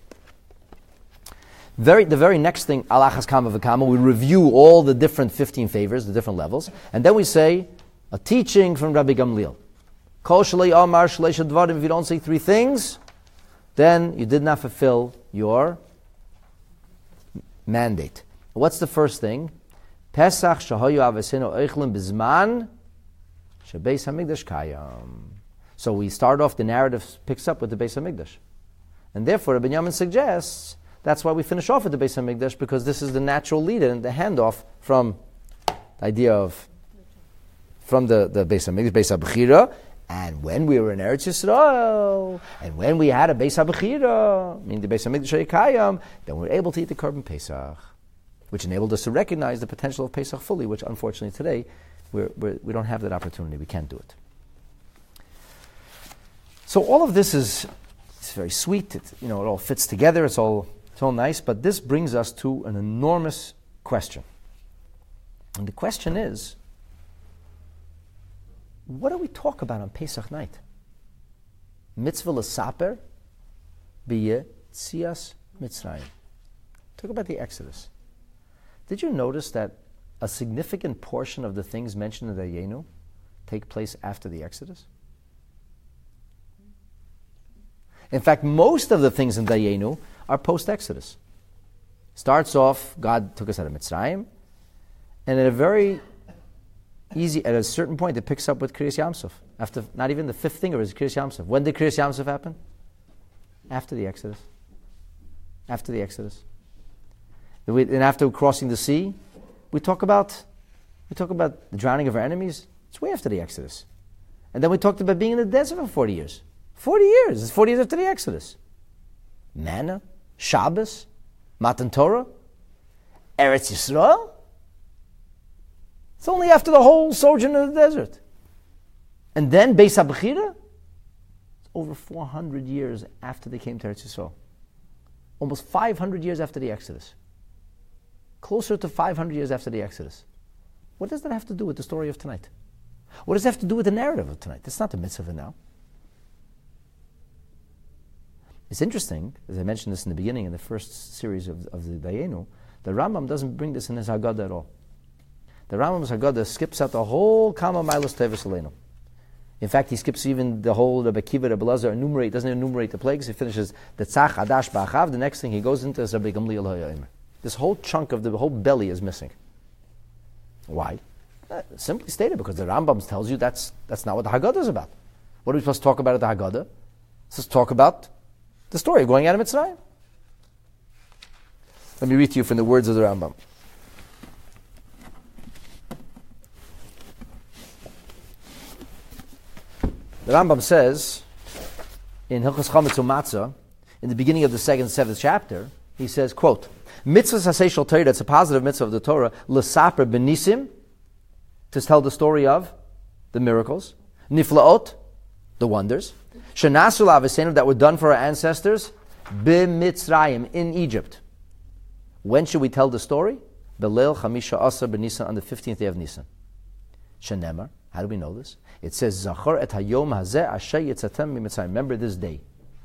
Very, the very next thing, al achas kama v'kama, we review all the different fifteen favors, the different levels, and then we say, a teaching from Rabbi Gamliel. Kol shalei amar shalei shadvarim, if you don't say three things, then you did not fulfill your mandate. What's the first thing? Pesach shahoyu avesinu oichlin bizman shebeis hamikdash kayam. So we start off, the narrative picks up with the Beis HaMikdash. And therefore, Rabbi Binyamin suggests, that's why we finish off with the Beis HaMikdash, because this is the natural lead-in, the handoff from the idea of, from the, the Beis HaMikdash, Beis HaBechira, and when we were in Eretz Yisrael, and when we had a Beis HaBechira, I mean the Beis HaMikdash Kayam, then we were able to eat the Korban Pesach, which enabled us to recognize the potential of Pesach fully, which unfortunately today, we're, we're, we don't have that opportunity, we can't do it. So all of this is it's very sweet. It, you know, it all fits together. It's all it's all nice. But this brings us to an enormous question. And the question is, what do we talk about on Pesach night? Mitzvah l'saper b'yetzias Mitzrayim. Talk about the Exodus. Did you notice that a significant portion of the things mentioned in the Dayenu take place after the Exodus? In fact, most of the things in Dayenu are post-Exodus. Starts off, God took us out of Mitzrayim, and in a very Easy. At a certain point, it picks up with Kriyas Yamsuf. After not even the fifth finger is Kriyas Yamsuf. When did Kriyas Yamsuf happen? After the Exodus. After the Exodus. And after crossing the sea, we talk about we talk about the drowning of our enemies. It's way after the Exodus. And then we talked about being in the desert for forty years. forty years. It's forty years after the Exodus. Manna, Shabbos, Matan Torah, Eretz Yisrael. It's only after the whole sojourn in the desert. And then Beis HaBechira, it's over four hundred years after they came to Eretz Yisrael. Almost five hundred years after the Exodus. Closer to five hundred years after the Exodus. What does that have to do with the story of tonight? What does it have to do with the narrative of tonight? It's not the mitzvah now. It's interesting, as I mentioned this in the beginning, in the first series of, of the Dayenu, the Rambam doesn't bring this in his Haggadah at all. The Rambam's Haggadah skips out the whole Kama Mailas Tevis Aleinu. In fact, he skips even the whole Rebbe Kiva, Rebbe Lazar, enumerate, doesn't enumerate the plagues. He finishes the Tzach, Adash, Ba'achav. The next thing he goes into is Rabbi Gamliel HaYomer. This whole chunk of the whole belly is missing. Why? Uh, simply stated, because the Rambam tells you that's that's not what the Haggadah is about. What are we supposed to talk about at the Haggadah? Let's talk about the story of going out of Mitzrayim. Let me read to you from the words of the Rambam. The Rambam says in Hilchos Chametz U'Matzah, in the beginning of the second, seventh chapter, he says, quote, Mitzvah Sasei Shel Torah, it's a positive mitzvah of the Torah, L'saper benisim, to tell the story of the miracles, Niflaot, the wonders, Shenasu L'Avosenu, that were done for our ancestors, B'Mitzrayim, in Egypt. When should we tell the story? Beleil Chamisha Asar B'Nisan, on the fifteenth day of Nisan. Shenemar, how do we know this? It says, Zachor et hayom hazeh asher yitzatem miMitzrayim. Remember this day.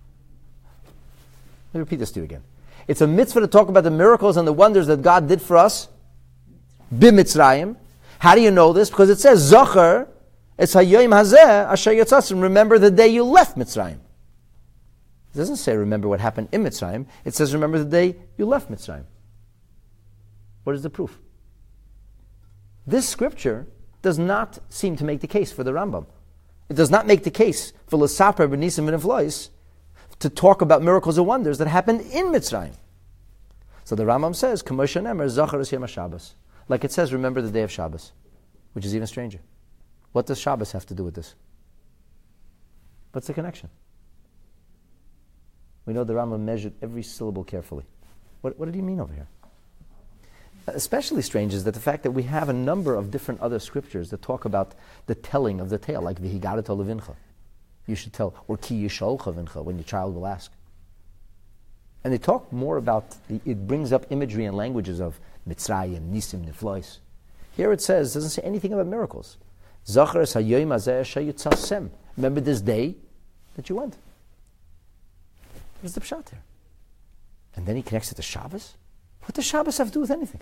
Let me repeat this to you again. It's a mitzvah to talk about the miracles and the wonders that God did for us. B'Mitzrayim. How do you know this? Because it says, Zachor et hayom hazeh asher yitzatem. Remember the day you left Mitzrayim. It doesn't say remember what happened in Mitzrayim. It says remember the day you left Mitzrayim. What is the proof? This scripture does not seem to make the case for the Rambam. It does not make the case for L'saper b'nisim v'niflois to talk about miracles and wonders that happened in Mitzrayim. So the Rambam says, K'moshe nemer zachar es yom HaShabbos. Like it says, remember the day of Shabbos, which is even stranger. What does Shabbos have to do with this? What's the connection? We know the Rambam measured every syllable carefully. What, what did he mean over here? Especially strange is that the fact that we have a number of different other scriptures that talk about the telling of the tale, like V'higarat levincha. You should tell, or Ki yisholcha vincha, when your child will ask. And they talk more about, the, it brings up imagery and languages of Mitzrayim, Nisim, Niflois. Here it says, it doesn't say anything about miracles. Zachar es hayoyim hazeh asher yitzasem. Remember this day that you went. What's the pshat here? And then he connects it to Shabbos? What does Shabbos have to do with anything?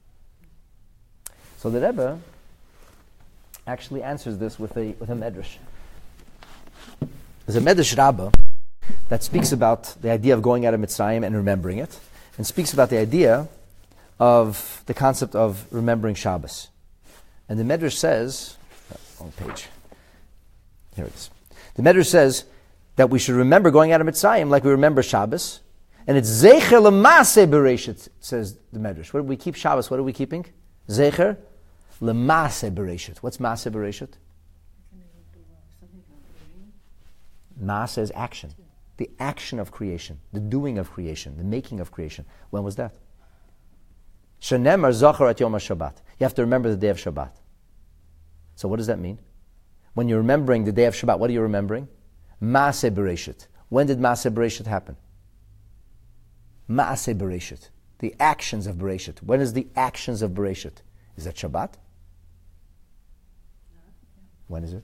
So the Rebbe actually answers this with a with a medrash. There's a medrash Rabbah that speaks about the idea of going out of Mitzrayim and remembering it, and speaks about the idea of the concept of remembering Shabbos. And the medrash says, oh, wrong page. Here it is. The medrash says that we should remember going out of Mitzrayim like we remember Shabbos. And it's Zecher L'Maseh Bereshit, says the Medrash. What do we keep Shabbos? What are we keeping? Zecher L'Maseh Bereshit. What's Maseh Bereshit? Maseh is action. The action of creation. The doing of creation. The making of creation. When was that? Shenemar Zachar at Yom HaShabbat. You have to remember the day of Shabbat. So what does that mean? When you're remembering the day of Shabbat, what are you remembering? Maseh Bereshit. When did Maseh Bereshit happen? Ma'aseh Bereshit, the actions of Bereshit. When is the actions of Bereshit? Is that Shabbat? When is it?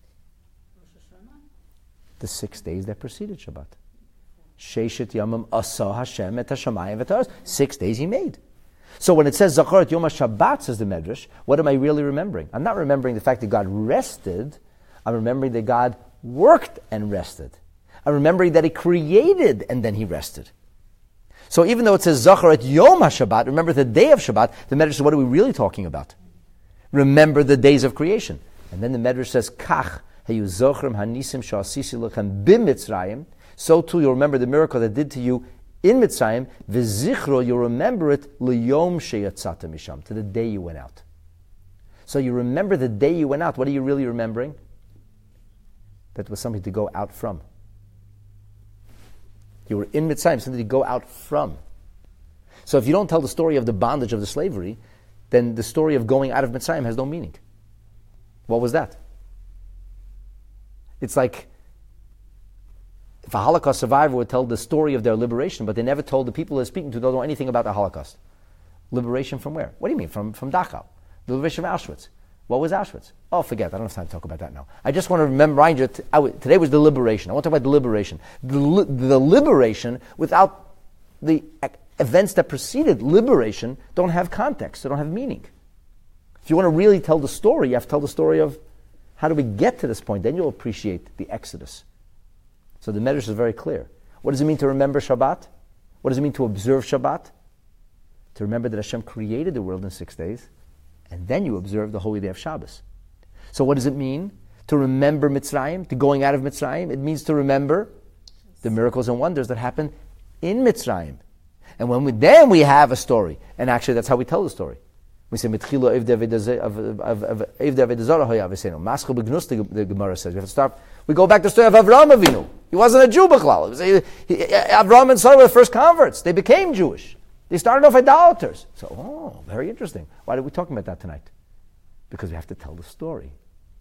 The six days that preceded Shabbat. Sheishet Yamim Asa Hashem et Hashamayim v'Ta'aros. Six days he made. So when it says Zachar et Yom HaShabbat, says the Medrash, what am I really remembering? I'm not remembering the fact that God rested. I'm remembering that God worked and rested. I'm remembering that He created and then He rested. So even though it says Zachar et Yom HaShabbat, remember the day of Shabbat, the Medrash says, what are we really talking about? remember the days of creation. And then the Medrash says, Kach, heyu zochrem hanisim sha'asisi lechem b'Mitzrayim, so too you'll remember the miracle that did to you in Mitzrayim, v'zichro, you'll remember it liyom sheyatzata misham, to the day you went out. So you remember the day you went out. What are you really remembering? That was something to go out from. You were in Mitzrayim, something to go out from. So if you don't tell the story of the bondage of the slavery, then the story of going out of Mitzrayim has no meaning. What was that? It's like if a Holocaust survivor would tell the story of their liberation, but they never told the people they're speaking to don't know anything about the Holocaust. Liberation from where? What do you mean? From, from Dachau. The liberation of Auschwitz. What was Auschwitz? Oh, forget. I don't have time to talk about that now. I just want to remind you, t- I w- today was the liberation. I want to talk about the liberation. The, li- the liberation without the e- events that preceded liberation don't have context. They don't have meaning. If you want to really tell the story, you have to tell the story of how do we get to this point. Then you'll appreciate the Exodus. So the Medrash is very clear. What does it mean to remember Shabbat? What does it mean to observe Shabbat? To remember that Hashem created the world in six days, and then you observe the holy day of Shabbos. So what does it mean to remember Mitzrayim, to going out of Mitzrayim? It means to remember the miracles and wonders that happened in Mitzrayim. And when we, then we have a story. And actually that's how we tell the story. We say, Mitchilo Eiv David Zara Hoyavesenu. Maschel Begnus, the Gemara says. We have to start. We go back to the story of Avraham Avinu. He wasn't a Jew, Bechlal. Avraham and Sarah were the first converts. They became Jewish. They started off idolaters. So, oh, very interesting. Why are we talking about that tonight? Because we have to tell the story.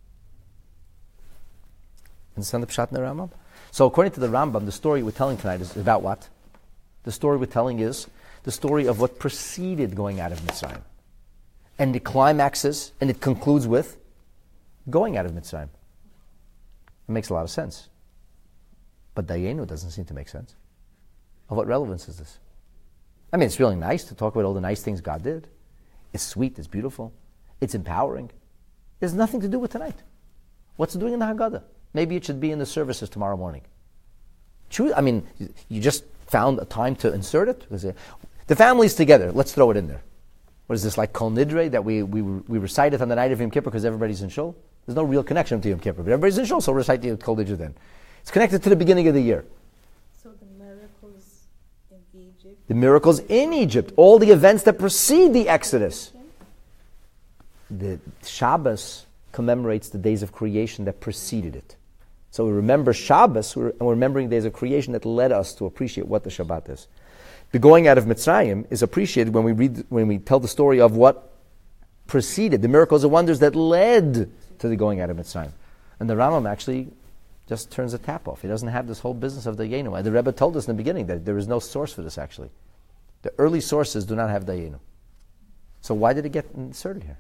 Understand the Pshat in the Rambam? So according to the Rambam, the story we're telling tonight is about what? The story we're telling is the story of what preceded going out of Mitzrayim. And it climaxes, and it concludes with going out of Mitzrayim. It makes a lot of sense. But Dayenu doesn't seem to make sense. Of what relevance is this? I mean, it's really nice to talk about all the nice things God did. It's sweet, it's beautiful, it's empowering. There's nothing to do with tonight. What's it doing in the Haggadah? Maybe it should be in the services tomorrow morning. Choose, I mean, you just found a time to insert it? Because the family's together, let's throw it in there. What is this, like Kol Nidre, that we, we, we recite it on the night of Yom Kippur because everybody's in Shul? There's no real connection to Yom Kippur, but everybody's in Shul, so recite the Kol Nidre then. It's connected to the beginning of the year. So the miracles in Egypt. The miracles in Egypt, all the events that precede the Exodus. The Shabbos commemorates the days of creation that preceded it. So we remember Shabbos, and we're remembering days of creation that led us to appreciate what the Shabbat is. The going out of Mitzrayim is appreciated when we read, when we tell the story of what preceded, the miracles and wonders that led to the going out of Mitzrayim. And the Rambam actually just turns the tap off. He doesn't have this whole business of Dayenu. The Rebbe told us in the beginning that there is no source for this actually. The early sources do not have Dayenu. So why did it get inserted here?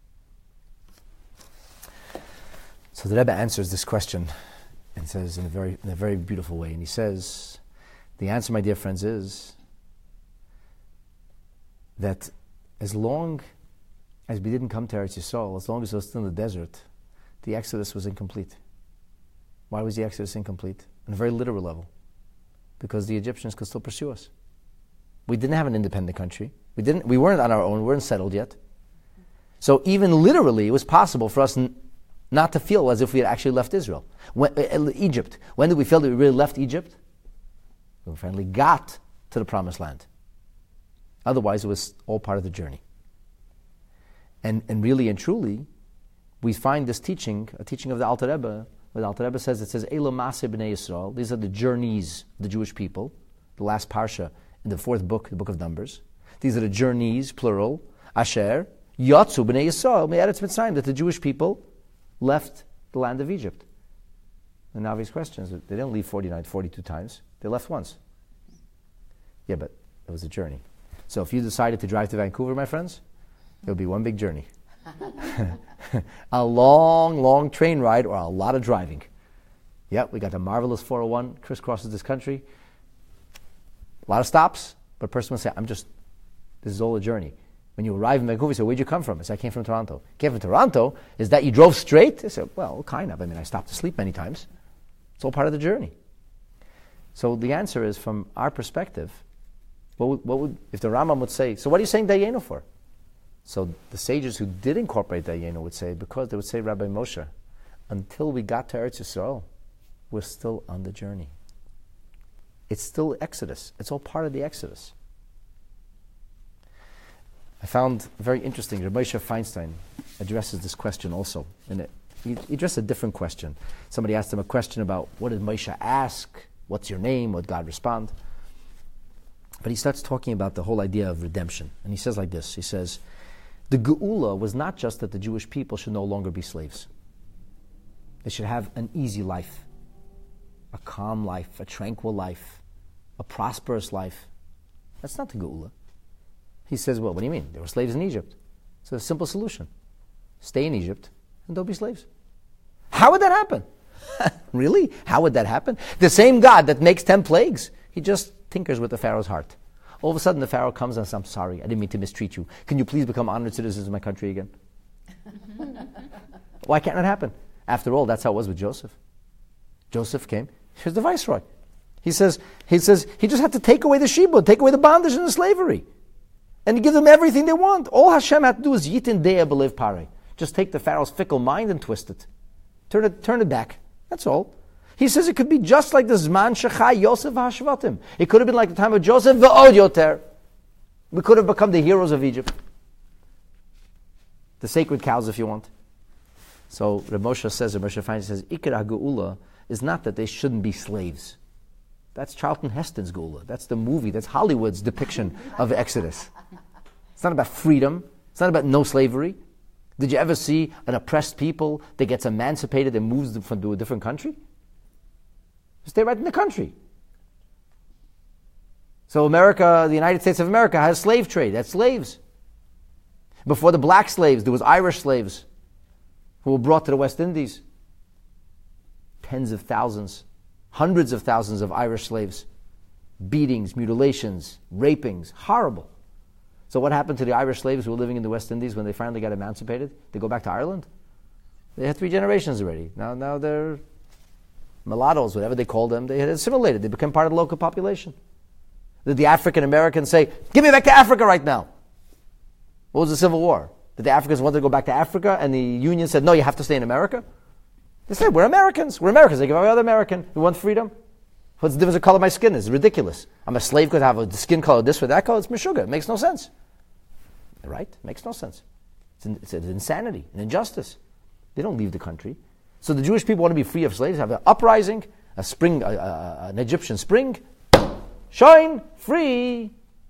So the Rebbe answers this question and says in a very in a very beautiful way. And he says, the answer, my dear friends, is that as long as we didn't come to Eretz Yisrael, as long as it was still in the desert, the Exodus was incomplete. Why was the Exodus incomplete? On a very literal level. Because the Egyptians could still pursue us. We didn't have an independent country. We didn't. We weren't on our own. We weren't settled yet. So even literally, it was possible for us n- not to feel as if we had actually left Israel. When, uh, Egypt. When did we feel that we really left Egypt? When we finally got to the Promised Land. Otherwise, it was all part of the journey. And and really and truly, we find this teaching, a teaching of the Alter Rebbe, where the Alter Rebbe says, it says, Elo Maseh B'nai Yisrael. These are the journeys of the Jewish people. The last parsha in the fourth book, the book of Numbers. These are the journeys, plural, Asher, Yatzu B'nai Yisrael, Me'eretz Mitzrayim, that the Jewish people left the land of Egypt. And obvious questions, they didn't leave forty-nine, forty-two times. They left once. Yeah, but it was a journey. So if you decided to drive to Vancouver, my friends, it would be one big journey. A long, long train ride or a lot of driving. Yeah, we got the marvelous four oh one, crisscrosses this country. A lot of stops, but a person will say, I'm just, this is all a journey. When you arrive in Vancouver, you say, where'd you come from? I say, I came from Toronto. Came from Toronto? Is that you drove straight? I said, well, kind of. I mean, I stopped to sleep many times. It's all part of the journey. So the answer is, from our perspective, what would, what would if the Rambam would say, so what are you saying Dayenu for? So the sages who did incorporate Dayenu would say, because they would say, Rabbi Moshe, until we got to Eretz Yisrael, we're still on the journey. It's still Exodus. It's all part of the Exodus. I found very interesting, Rabbi Moshe Feinstein addresses this question also. And it, he, he addressed a different question. Somebody asked him a question about, what did Moshe ask? What's your name? What did God respond? But he starts talking about the whole idea of redemption. And he says like this, he says, the Geula was not just that the Jewish people should no longer be slaves. They should have an easy life, a calm life, a tranquil life, a prosperous life. That's not the Geula. He says, well, what do you mean? They were slaves in Egypt. So a simple solution. Stay in Egypt and don't be slaves. How would that happen? Really? How would that happen? The same God that makes ten plagues, he just tinkers with the Pharaoh's heart. All of a sudden the Pharaoh comes and says, I'm sorry, I didn't mean to mistreat you. Can you please become honored citizens of my country again? Why can't that happen? After all, that's how it was with Joseph. Joseph came, here's the viceroy. He says, he says, he just had to take away the shibud, take away the bondage and the slavery. And give them everything they want. All Hashem had to do is yitin de'eh beliv pare. Just take the Pharaoh's fickle mind and twist it. Turn it, turn it back. That's all. He says it could be just like the Zman Shechai Yosef HaShvatim. It could have been like the time of Joseph V'od Yoter. We could have become the heroes of Egypt. The sacred cows, if you want. So Reb Moshe says, Reb Moshe Feinstein says, Ikar HaGeula is not that they shouldn't be slaves. That's Charlton Heston's Geula. That's the movie. That's Hollywood's depiction of Exodus. It's not about freedom. It's not about no slavery. Did you ever see an oppressed people that gets emancipated and moves them from to a different country? Stay right in the country. So America, the United States of America, has slave trade. That's slaves. Before the black slaves, there was Irish slaves who were brought to the West Indies. Tens of thousands, hundreds of thousands of Irish slaves. Beatings, mutilations, rapings, horrible. So what happened to the Irish slaves who were living in the West Indies when they finally got emancipated? They go back to Ireland? They had three generations already. Now, now they're mulattoes, whatever they called them. They had assimilated. They became part of the local population. Did the African Americans say, give me back to Africa right now? What was the Civil War? Did the Africans want to go back to Africa and the Union said, no, you have to stay in America? They said, we're Americans. We're Americans. They give every other American. We want freedom. What's the difference of color of my skin? It's ridiculous. I'm a slave because I have a skin color this or that color. It's meshuggah. It makes no sense. Right? It makes no sense. It's an, it's an insanity, an injustice. They don't leave the country. So the Jewish people want to be free of slaves, have an uprising, a spring, a, a, an Egyptian spring. Shine, free.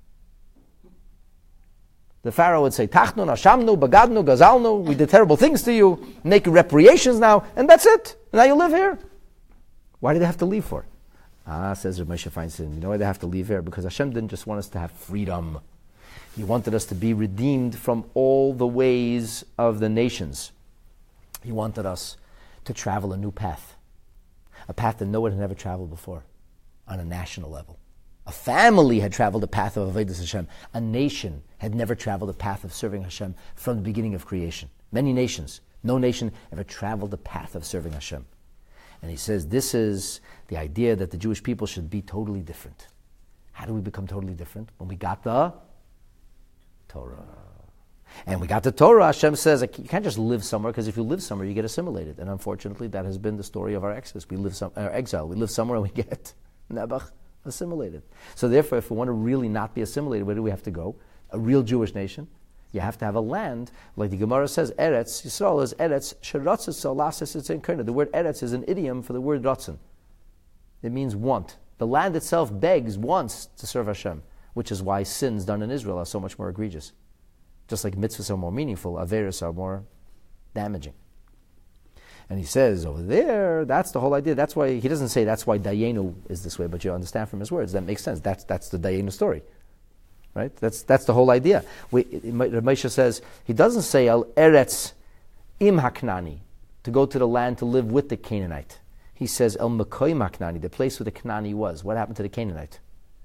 The Pharaoh would say, Tachnu, Nashamnu, Bagadnu, Gazalnu, we did terrible things to you, make reparations now, and that's it. Now you live here. Why did they have to leave for? Ah, says Reb Moshe Feinstein, you know why they have to leave here? Because Hashem didn't just want us to have freedom. He wanted us to be redeemed from all the ways of the nations. He wanted us to travel a new path. A path that no one had ever traveled before on a national level. A family had traveled the path of Avodas Hashem. A nation had never traveled the path of serving Hashem from the beginning of creation. Many nations. No nation ever traveled the path of serving Hashem. And he says this is the idea that the Jewish people should be totally different. How do we become totally different? When we got the Torah. And we got the Torah, Hashem says, you can't just live somewhere, because if you live somewhere, you get assimilated. And unfortunately, that has been the story of our exodus. We live some, our exile. We live somewhere and we get Nebuch, assimilated. So therefore, if we want to really not be assimilated, where do we have to go? A real Jewish nation. You have to have a land, like the Gemara says, Eretz, Yisrael is Eretz, Sheratzis Salasis Itzin. The word Eretz is an idiom for the word Ratzin. It means want. The land itself begs, wants to serve Hashem, which is why sins done in Israel are so much more egregious. Just like mitzvahs are more meaningful, averos are more damaging. And he says over there, that's the whole idea. That's why he doesn't say that's why Dayenu is this way, but you understand from his words that makes sense. That's that's the Dayenu story, right? That's that's the whole idea. We, Moshe says he doesn't say al eretz im haknani, to go to the land to live with the Canaanite. He says el makoim haknani, the place where the Canaanite was. What happened to the Canaanite?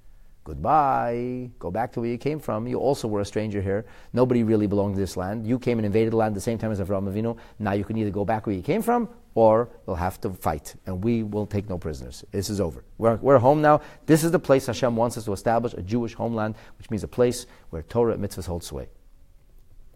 Goodbye. Go back to where you came from. You also were a stranger here. Nobody really belonged to this land. You came and invaded the land at the same time as Avraham Avinu. Now you can either go back where you came from, or you'll have to fight. And we will take no prisoners. This is over. We're, we're home now. This is the place Hashem wants us to establish, a Jewish homeland, which means a place where Torah and mitzvahs hold sway.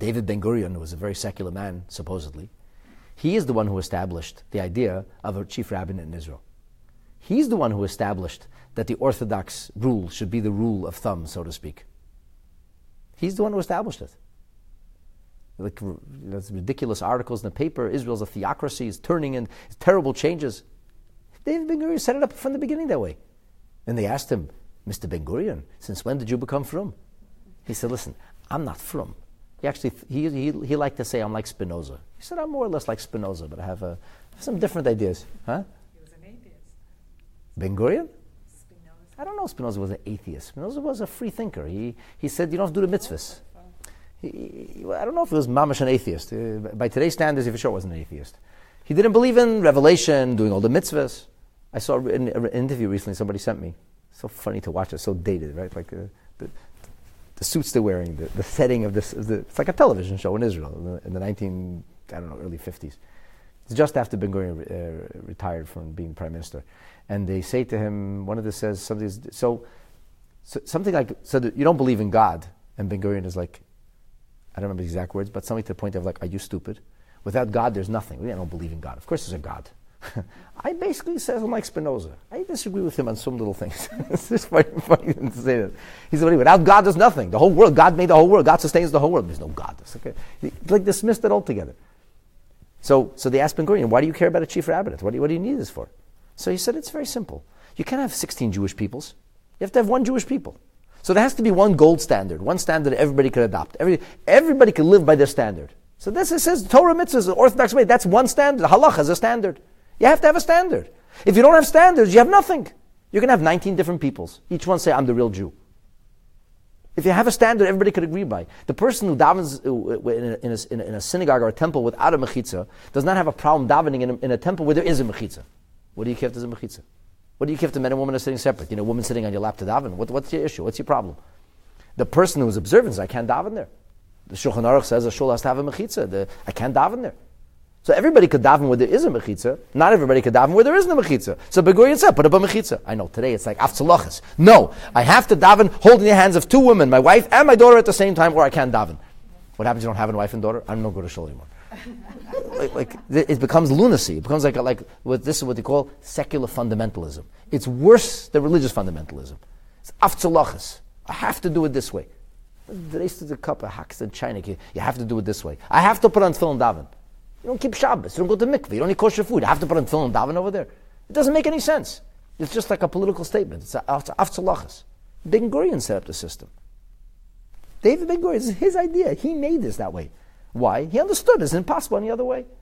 David Ben-Gurion, who was a very secular man, supposedly, he is the one who established the idea of a chief rabbinate in Israel. He's the one who established that the Orthodox rule should be the rule of thumb, so to speak. He's the one who established it. Like, there's ridiculous articles in the paper, Israel's a theocracy, is turning in terrible changes. David Ben-Gurion set it up from the beginning that way. And they asked him, Mister Ben-Gurion, since when did you become frum? He said, listen, I'm not frum. He actually, he, he, he liked to say, I'm like Spinoza. He said, I'm more or less like Spinoza, but I have uh, some different ideas. Huh? He was an atheist. Ben-Gurion? Spinoza. I don't know if Spinoza was an atheist. Spinoza was a free thinker. He, he said, you don't have to do the mitzvahs. He, he, I don't know if he was mamash an atheist. Uh, by today's standards, he for sure wasn't an atheist. He didn't believe in revelation, doing all the mitzvahs. I saw an, an interview recently somebody sent me. So funny to watch it, so dated, right? Like uh, the, the suits they're wearing, the, the setting of this, of the, it's like a television show in Israel in the, in the nineteen, I don't know, early fifties. It's just after Ben-Gurion uh, retired from being prime minister. And they say to him, one of them says, something, so, so something like, so that you don't believe in God. And Ben-Gurion is like, I don't remember the exact words, but something to the point of like, are you stupid? Without God, there's nothing. We don't believe in God. Of course there's a God. I basically said I'm like Spinoza. I disagree with him on some little things. It's just funny, funny to say that. He said, without God, there's nothing. The whole world, God made the whole world. God sustains the whole world. There's no God. That's okay. He like dismissed it altogether. So, so they asked Ben-Gurion, why do you care about a chief rabbinate? What do, you, what do you need this for? So he said, it's very simple. You can't have sixteen Jewish peoples. You have to have one Jewish people. So there has to be one gold standard, one standard that everybody could adopt. Every, everybody can live by their standard. So this, it says, Torah mitzvahs, the Orthodox way, that's one standard. Halacha is a standard. You have to have a standard. If you don't have standards, you have nothing. You can have nineteen different peoples. Each one say, I'm the real Jew. If you have a standard, everybody could agree by. The person who davens in a, in a, in a synagogue or a temple without a mechitza does not have a problem davening in a, in a temple where there is a mechitza. What do you care if there's a mechitza? What do you care if the men and women are sitting separate? You know, women sitting on your lap to daven. What, what's your issue? What's your problem? The person who is observant says, I can't daven there. The Shulchan Aruch says a shul has to have a mechitza. The, I can't daven there. So everybody could daven where there is a mechitza. Not everybody could daven where there isn't a mechitza. So Ben-Gurion said, put up a mechitza. I know, today it's like aftzalachas. No, I have to daven holding the hands of two women, my wife and my daughter at the same time, or I can't daven. What happens if you don't have a wife and daughter? I don't go to shul anymore. like, like, it becomes lunacy. It becomes like, like what, this is what they call secular fundamentalism. It's worse than religious fundamentalism. It's aftzalachas. I have to do it this way. The race to the cup of hacks in China, you have to do it this way. I have to put on tefillin daven. You don't keep Shabbos. You don't go to mikveh. You don't eat kosher food. You have to put on tefillin daven over there. It doesn't make any sense. It's just like a political statement. It's aftzalachas. Ben-Gurion set up the system. David Ben-Gurion, this is his idea. He made this that way. Why? He understood it's impossible any other way.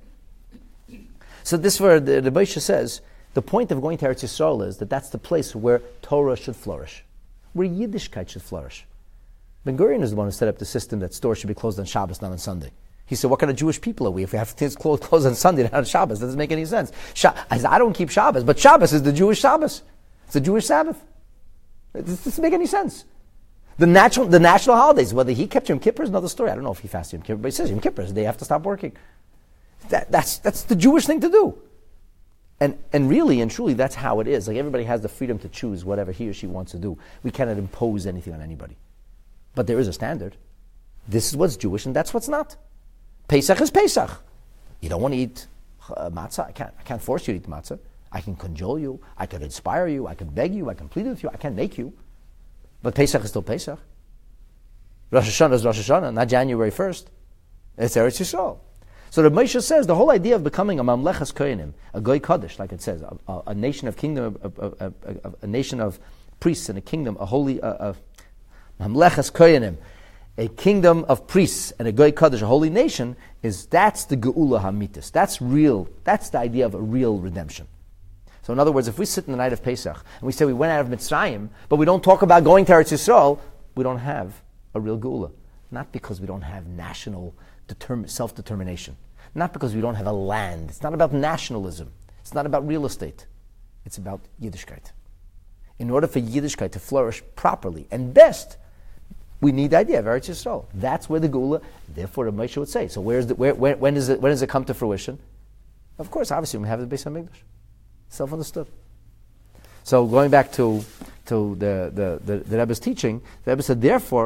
So this is where the, the Beisha says, the point of going to Eretz Yisrael is that that's the place where Torah should flourish, where Yiddishkeit should flourish. Ben-Gurion is the one who set up the system that stores should be closed on Shabbos, not on Sunday. He said, what kind of Jewish people are we if we have things closed, closed on Sunday and not on Shabbos? That doesn't make any sense. Sha- I said, I don't keep Shabbos, but Shabbos is the Jewish Shabbos. It's the Jewish Sabbath. It doesn't make any sense. The natural, the national holidays, whether he kept Yom Kippur is another story. I don't know if he fasted Yom Kippur, but he says Yom Kippur is the day you have to stop working. That, that's, that's the Jewish thing to do. And, and really and truly, that's how it is. Like everybody has the freedom to choose whatever he or she wants to do. We cannot impose anything on anybody. But there is a standard. This is what's Jewish and that's what's not. Pesach is Pesach. You don't want to eat uh, matzah? I can't. I can't force you to eat matzah. I can cajole you. I can inspire you. I can beg you. I can plead with you. I can't make you. But Pesach is still Pesach. Rosh Hashanah is Rosh Hashanah, not January first. It's Eretz Yisrael. So the Moshe says the whole idea of becoming a Mamlechas Kohanim, a Goy Kodesh, like it says, a, a, a nation of kingdom, a, a, a, a, a nation of priests and a kingdom, a holy, a, a Mamlechas Kohanim, a kingdom of priests and a Goy Kodesh, a holy nation, is that's the Geula Hamitis. That's real. That's the idea of a real redemption. So in other words, if we sit in the night of Pesach and we say we went out of Mitzrayim, but we don't talk about going to Eretz Yisrael, we don't have a real Geula. Not because we don't have national determ- self-determination. Not because we don't have a land. It's not about nationalism. It's not about real estate. It's about Yiddishkeit. In order for Yiddishkeit to flourish properly and best, we need the idea of Eretz Yisrael. That's where the Geula, therefore the Moshe would say. So where's the, where, where, when, does it, when does it come to fruition? Of course, obviously, we have the Beis HaMikdash. Self-understood. So going back to to the, the, the, the Rebbe's teaching, the Rebbe said, therefore,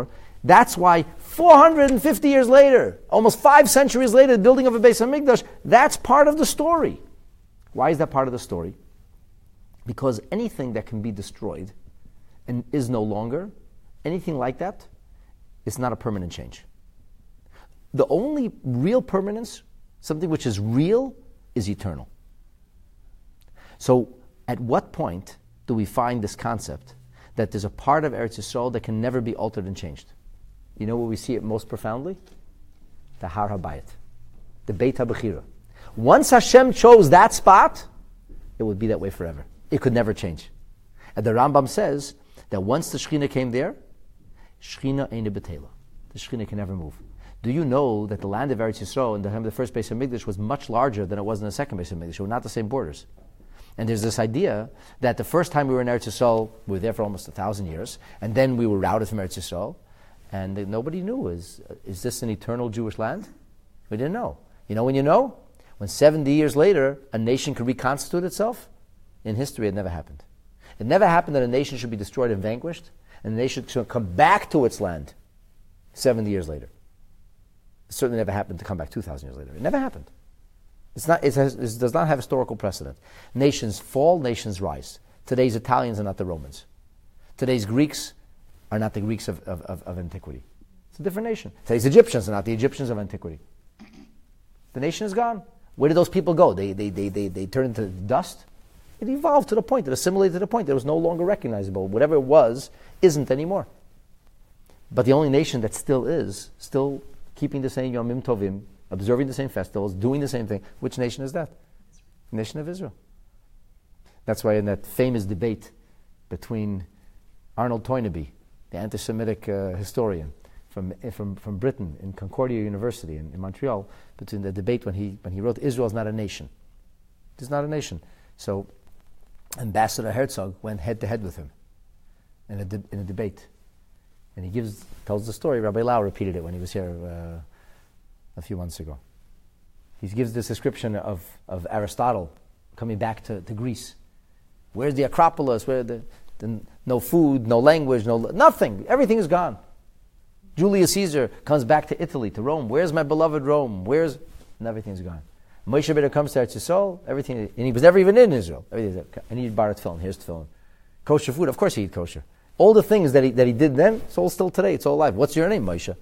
That's why four hundred fifty years later, almost five centuries later, the building of a Beis HaMikdash, that's part of the story. Why is that part of the story? Because anything that can be destroyed and is no longer, anything like that, is not a permanent change. The only real permanence, something which is real, is eternal. So, at what point do we find this concept that there's a part of Eretz Yisrael that can never be altered and changed? You know where we see it most profoundly? The Har HaBayit, the Beit HaBechira. Once Hashem chose that spot, it would be that way forever. It could never change. And the Rambam says that once the Shekhinah came there, Shekhinah Eine Betela. The Shekhinah can never move. Do you know that the land of Eretz Yisrael in the time of the first Beis HaMikdash was much larger than it was in the second Beis HaMikdash? They were not the same borders. And there's this idea that the first time we were in Eretz Yisrael, we were there for almost a thousand years, and then we were routed from Eretz Yisrael, and they, nobody knew, is, is this an eternal Jewish land? We didn't know. You know when you know? When seventy years later, a nation could reconstitute itself? In history, it never happened. It never happened that a nation should be destroyed and vanquished, and the nation should come back to its land seventy years later. It certainly never happened to come back two thousand years later. It never happened. It's not, it, has, it does not have historical precedent. Nations fall, nations rise. Today's Italians are not the Romans. Today's Greeks are not the Greeks of, of, of, of antiquity. It's a different nation. Today's Egyptians are not the Egyptians of antiquity. The nation is gone. Where did those people go? They, they, they, they, they turned into dust? It evolved to the point, it assimilated to the point that it was no longer recognizable. Whatever it was, isn't anymore. But the only nation that still is, still keeping the same Yomim Tovim, observing the same festivals, doing the same thing, which nation is that? The nation of Israel. That's why in that famous debate between Arnold Toynbee, the anti-Semitic uh, historian from, from, from Britain in Concordia University in, in Montreal, between the debate when he, when he wrote, Israel is not a nation. It is not a nation. So Ambassador Herzog went head-to-head with him in a, de- in a debate. And he gives tells the story. Rabbi Lau repeated it when he was here uh, a few months ago. He gives this description of, of Aristotle coming back to, to Greece. Where's the Acropolis? Where the, the no food, no language, no nothing. Everything is gone. Julius Caesar comes back to Italy, to Rome. Where's my beloved Rome? Where's and everything's gone. Moshe Rabbeinu comes to Eretz Yisrael. Everything, and he was never even in Israel. Everything. And he bar tefillin. Here's tefillin. Kosher food. Of course he eat kosher. All the things that he that he did then, it's all still today. It's all alive. What's your name, Moshe?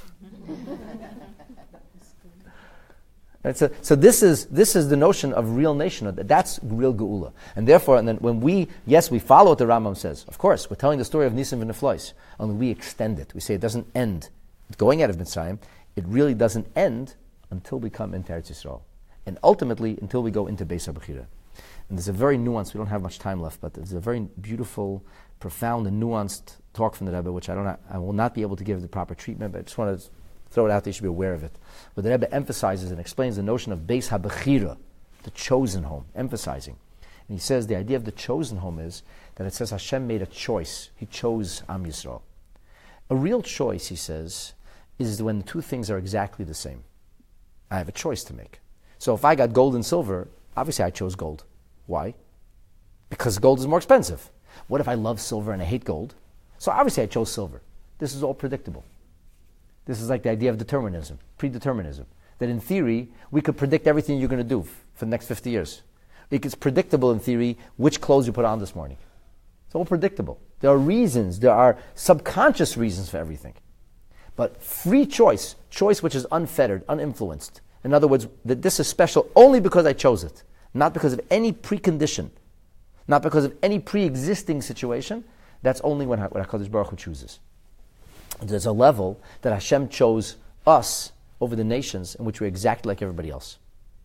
Right, so, so this is this is the notion of real nation. That's real geula, and therefore, and then when we yes we follow what the Rambam says. Of course, we're telling the story of Nisim v'Neflois, only we extend it. We say it doesn't end going out of Mitzrayim. It really doesn't end until we come into Eretz Yisrael, and ultimately until we go into Beis HaBechira. And there's a very nuanced. We don't have much time left, but there's a very beautiful, profound, and nuanced talk from the Rebbe, which I don't. I will not be able to give the proper treatment, but I just want to throw it out there. You should be aware of it. But the Rebbe emphasizes and explains the notion of Beis HaBechira, the chosen home, emphasizing. And he says the idea of the chosen home is that it says Hashem made a choice. He chose Am Yisrael. A real choice, he says, is when the two things are exactly the same. I have a choice to make. So if I got gold and silver, obviously I chose gold. Why? Because gold is more expensive. What if I love silver and I hate gold? So obviously I chose silver. This is all predictable. This is like the idea of determinism, predeterminism. That in theory, we could predict everything you're going to do f- for the next fifty years. It's predictable in theory which clothes you put on this morning. It's all predictable. There are reasons, there are subconscious reasons for everything. But free choice, choice which is unfettered, uninfluenced. In other words, that this is special only because I chose it, not because of any precondition, not because of any pre-existing situation. That's only when, when HaKadosh Baruch Hu chooses. There's a level that Hashem chose us over the nations in which we're exactly like everybody else.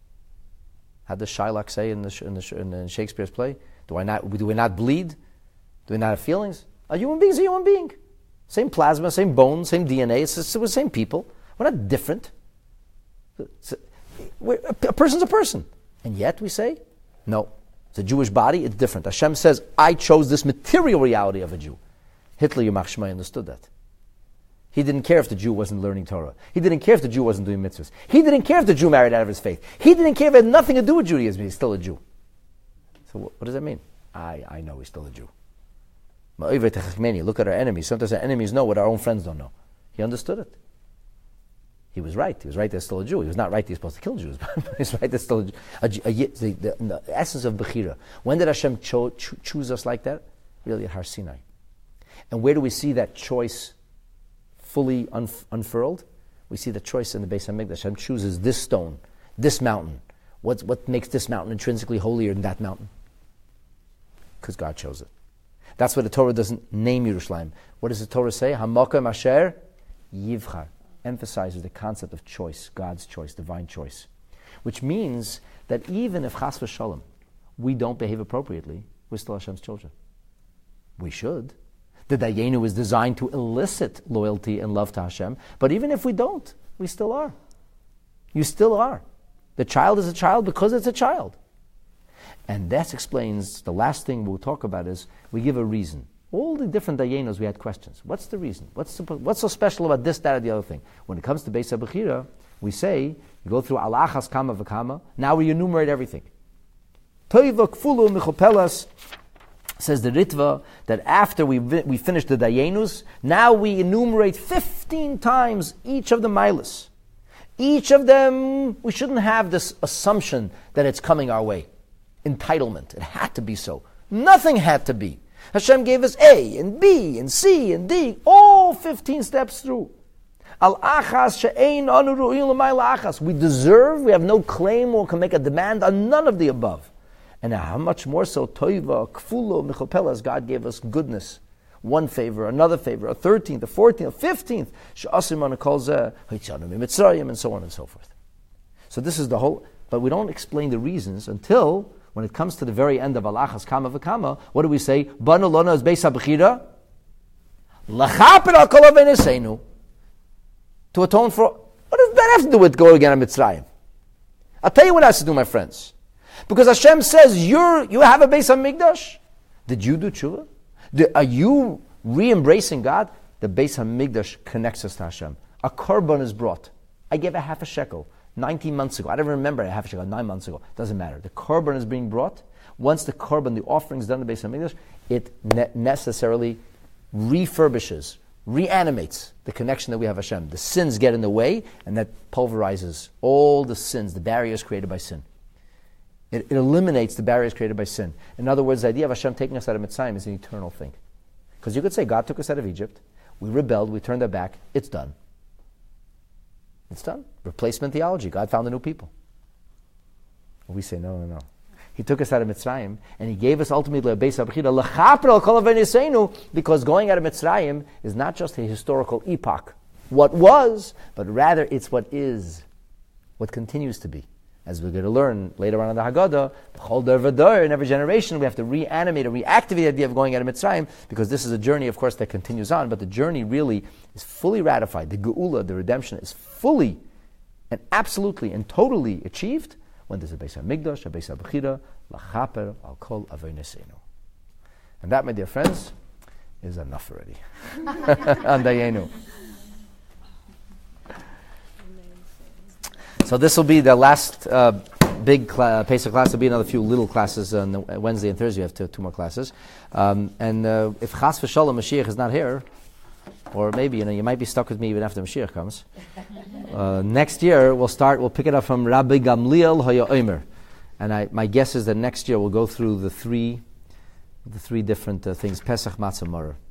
How does Shylock say in, the, in, the, in Shakespeare's play? Do I not? Do we not bleed? Do we not have feelings? A human being is a human being. Same plasma, same bones, same D N A. It's, it's the same people. We're not different. It's a, we're, a, a person's a person. And yet we say, no. It's a Jewish body, it's different. Hashem says, I chose this material reality of a Jew. Hitler, Yamach Shmai, understood that. He didn't care if the Jew wasn't learning Torah. He didn't care if the Jew wasn't doing mitzvahs. He didn't care if the Jew married out of his faith. He didn't care if it had nothing to do with Judaism. He's still a Jew. So what, what does that mean? I, I know he's still a Jew. Look at our enemies. Sometimes our enemies know what our own friends don't know. He understood it. He was right. He was right. There's still a Jew. He was not right. He's supposed to kill Jews. But he's right. There's still a, a, a, the, the, the essence of Bechira. When did Hashem cho- cho- choose us like that? Really at Har Sinai. And where do we see that choice fully unf- unfurled? We see the choice in the Beis Hamikdash. Hashem chooses this stone, this mountain. What's, what makes this mountain intrinsically holier than that mountain? Because God chose it. That's why the Torah doesn't name Yerushalayim. What does the Torah say? Hamakom asher yivchar. Emphasizes the concept of choice, God's choice, divine choice. Which means that even if chas v'shalom, we don't behave appropriately, we're still Hashem's children. We should. The Dayenu is designed to elicit loyalty and love to Hashem, but even if we don't, we still are. You still are. The child is a child because it's a child. And that explains, the last thing we'll talk about is, we give a reason. All the different Dayenos, we had questions. What's the reason? What's, the, what's so special about this, that, or the other thing? When it comes to Beis HaBechira, we say, you go through Alachas Kama V'Kama, now we enumerate everything. Toiva Kfulu Michopelas, says the Ritva, that after we we finish the Dayenus, now we enumerate fifteen times each of the Milas. Each of them, we shouldn't have this assumption that it's coming our way. Entitlement. It had to be so. Nothing had to be. Hashem gave us A and B and C and D, all fifteen steps through. Al achas she'ein anu ru'in l'may la'achas. We deserve, we have no claim or can make a demand on none of the above. And how much more so, toiva, kfulo, michopelas, God gave us goodness. One favor, another favor, a thirteenth, a fourteenth, a fifteenth, she'asim anu kol zeh, haitzanu mitzrayim, and so on and so forth. So this is the whole, but we don't explain the reasons until when it comes to the very end of Alachas Kama V'Kama, what do we say? Banu lona is Beis HaBechira, lachaper al kol aveneseinu, to atone for, what does that have to do with going again to Mitzrayim? I'll tell you what it has to do, my friends. Because Hashem says, you're, you have a Beis HaMikdash. Did you do tshuva? Did, are you re-embracing God? The Beis HaMikdash connects us to Hashem. A korban is brought. I gave a half a shekel nineteen months ago. I don't remember a half a shekel, nine months ago. Doesn't matter. The korban is being brought. Once the korban, the offering is done in the Beis HaMikdash, it ne- necessarily refurbishes, reanimates the connection that we have with Hashem. The sins get in the way, and that pulverizes all the sins, the barriers created by sin. It, it eliminates the barriers created by sin. In other words, the idea of Hashem taking us out of Mitzrayim is an eternal thing. Because you could say, God took us out of Egypt, we rebelled, we turned our back, it's done. It's done. Replacement theology. God found a new people. We say, no, no, no. He took us out of Mitzrayim, and He gave us ultimately a Beis HaBechira, l'chaper al kol aveneseinu, because going out of Mitzrayim is not just a historical epoch, what was, but rather it's what is, what continues to be. As we're going to learn later on in the Haggadah, b'chol dor v'dor, in every generation, we have to reanimate and reactivate the idea of going out of Mitzrayim, because this is a journey, of course, that continues on, but the journey really is fully ratified. The Geula, the redemption, is fully and absolutely and totally achieved when there's a Beis HaMikdash, a Beis HaBechira, l'chaper al kol aveneseinu. And that, my dear friends, is enough already. On Dayenu. So this will be the last uh, big cla- Pesach class. There'll be another few little classes on the Wednesday and Thursday. We have two, two more classes. Um, and uh, if Chas v'Shalom Mashiach is not here, or maybe you know you might be stuck with me even after Mashiach comes. Uh, next year we'll start. We'll pick it up from Rabbi Gamliel Haya Omer, and I, my guess is that next year we'll go through the three, the three different uh, things: Pesach, Matzah, Maror.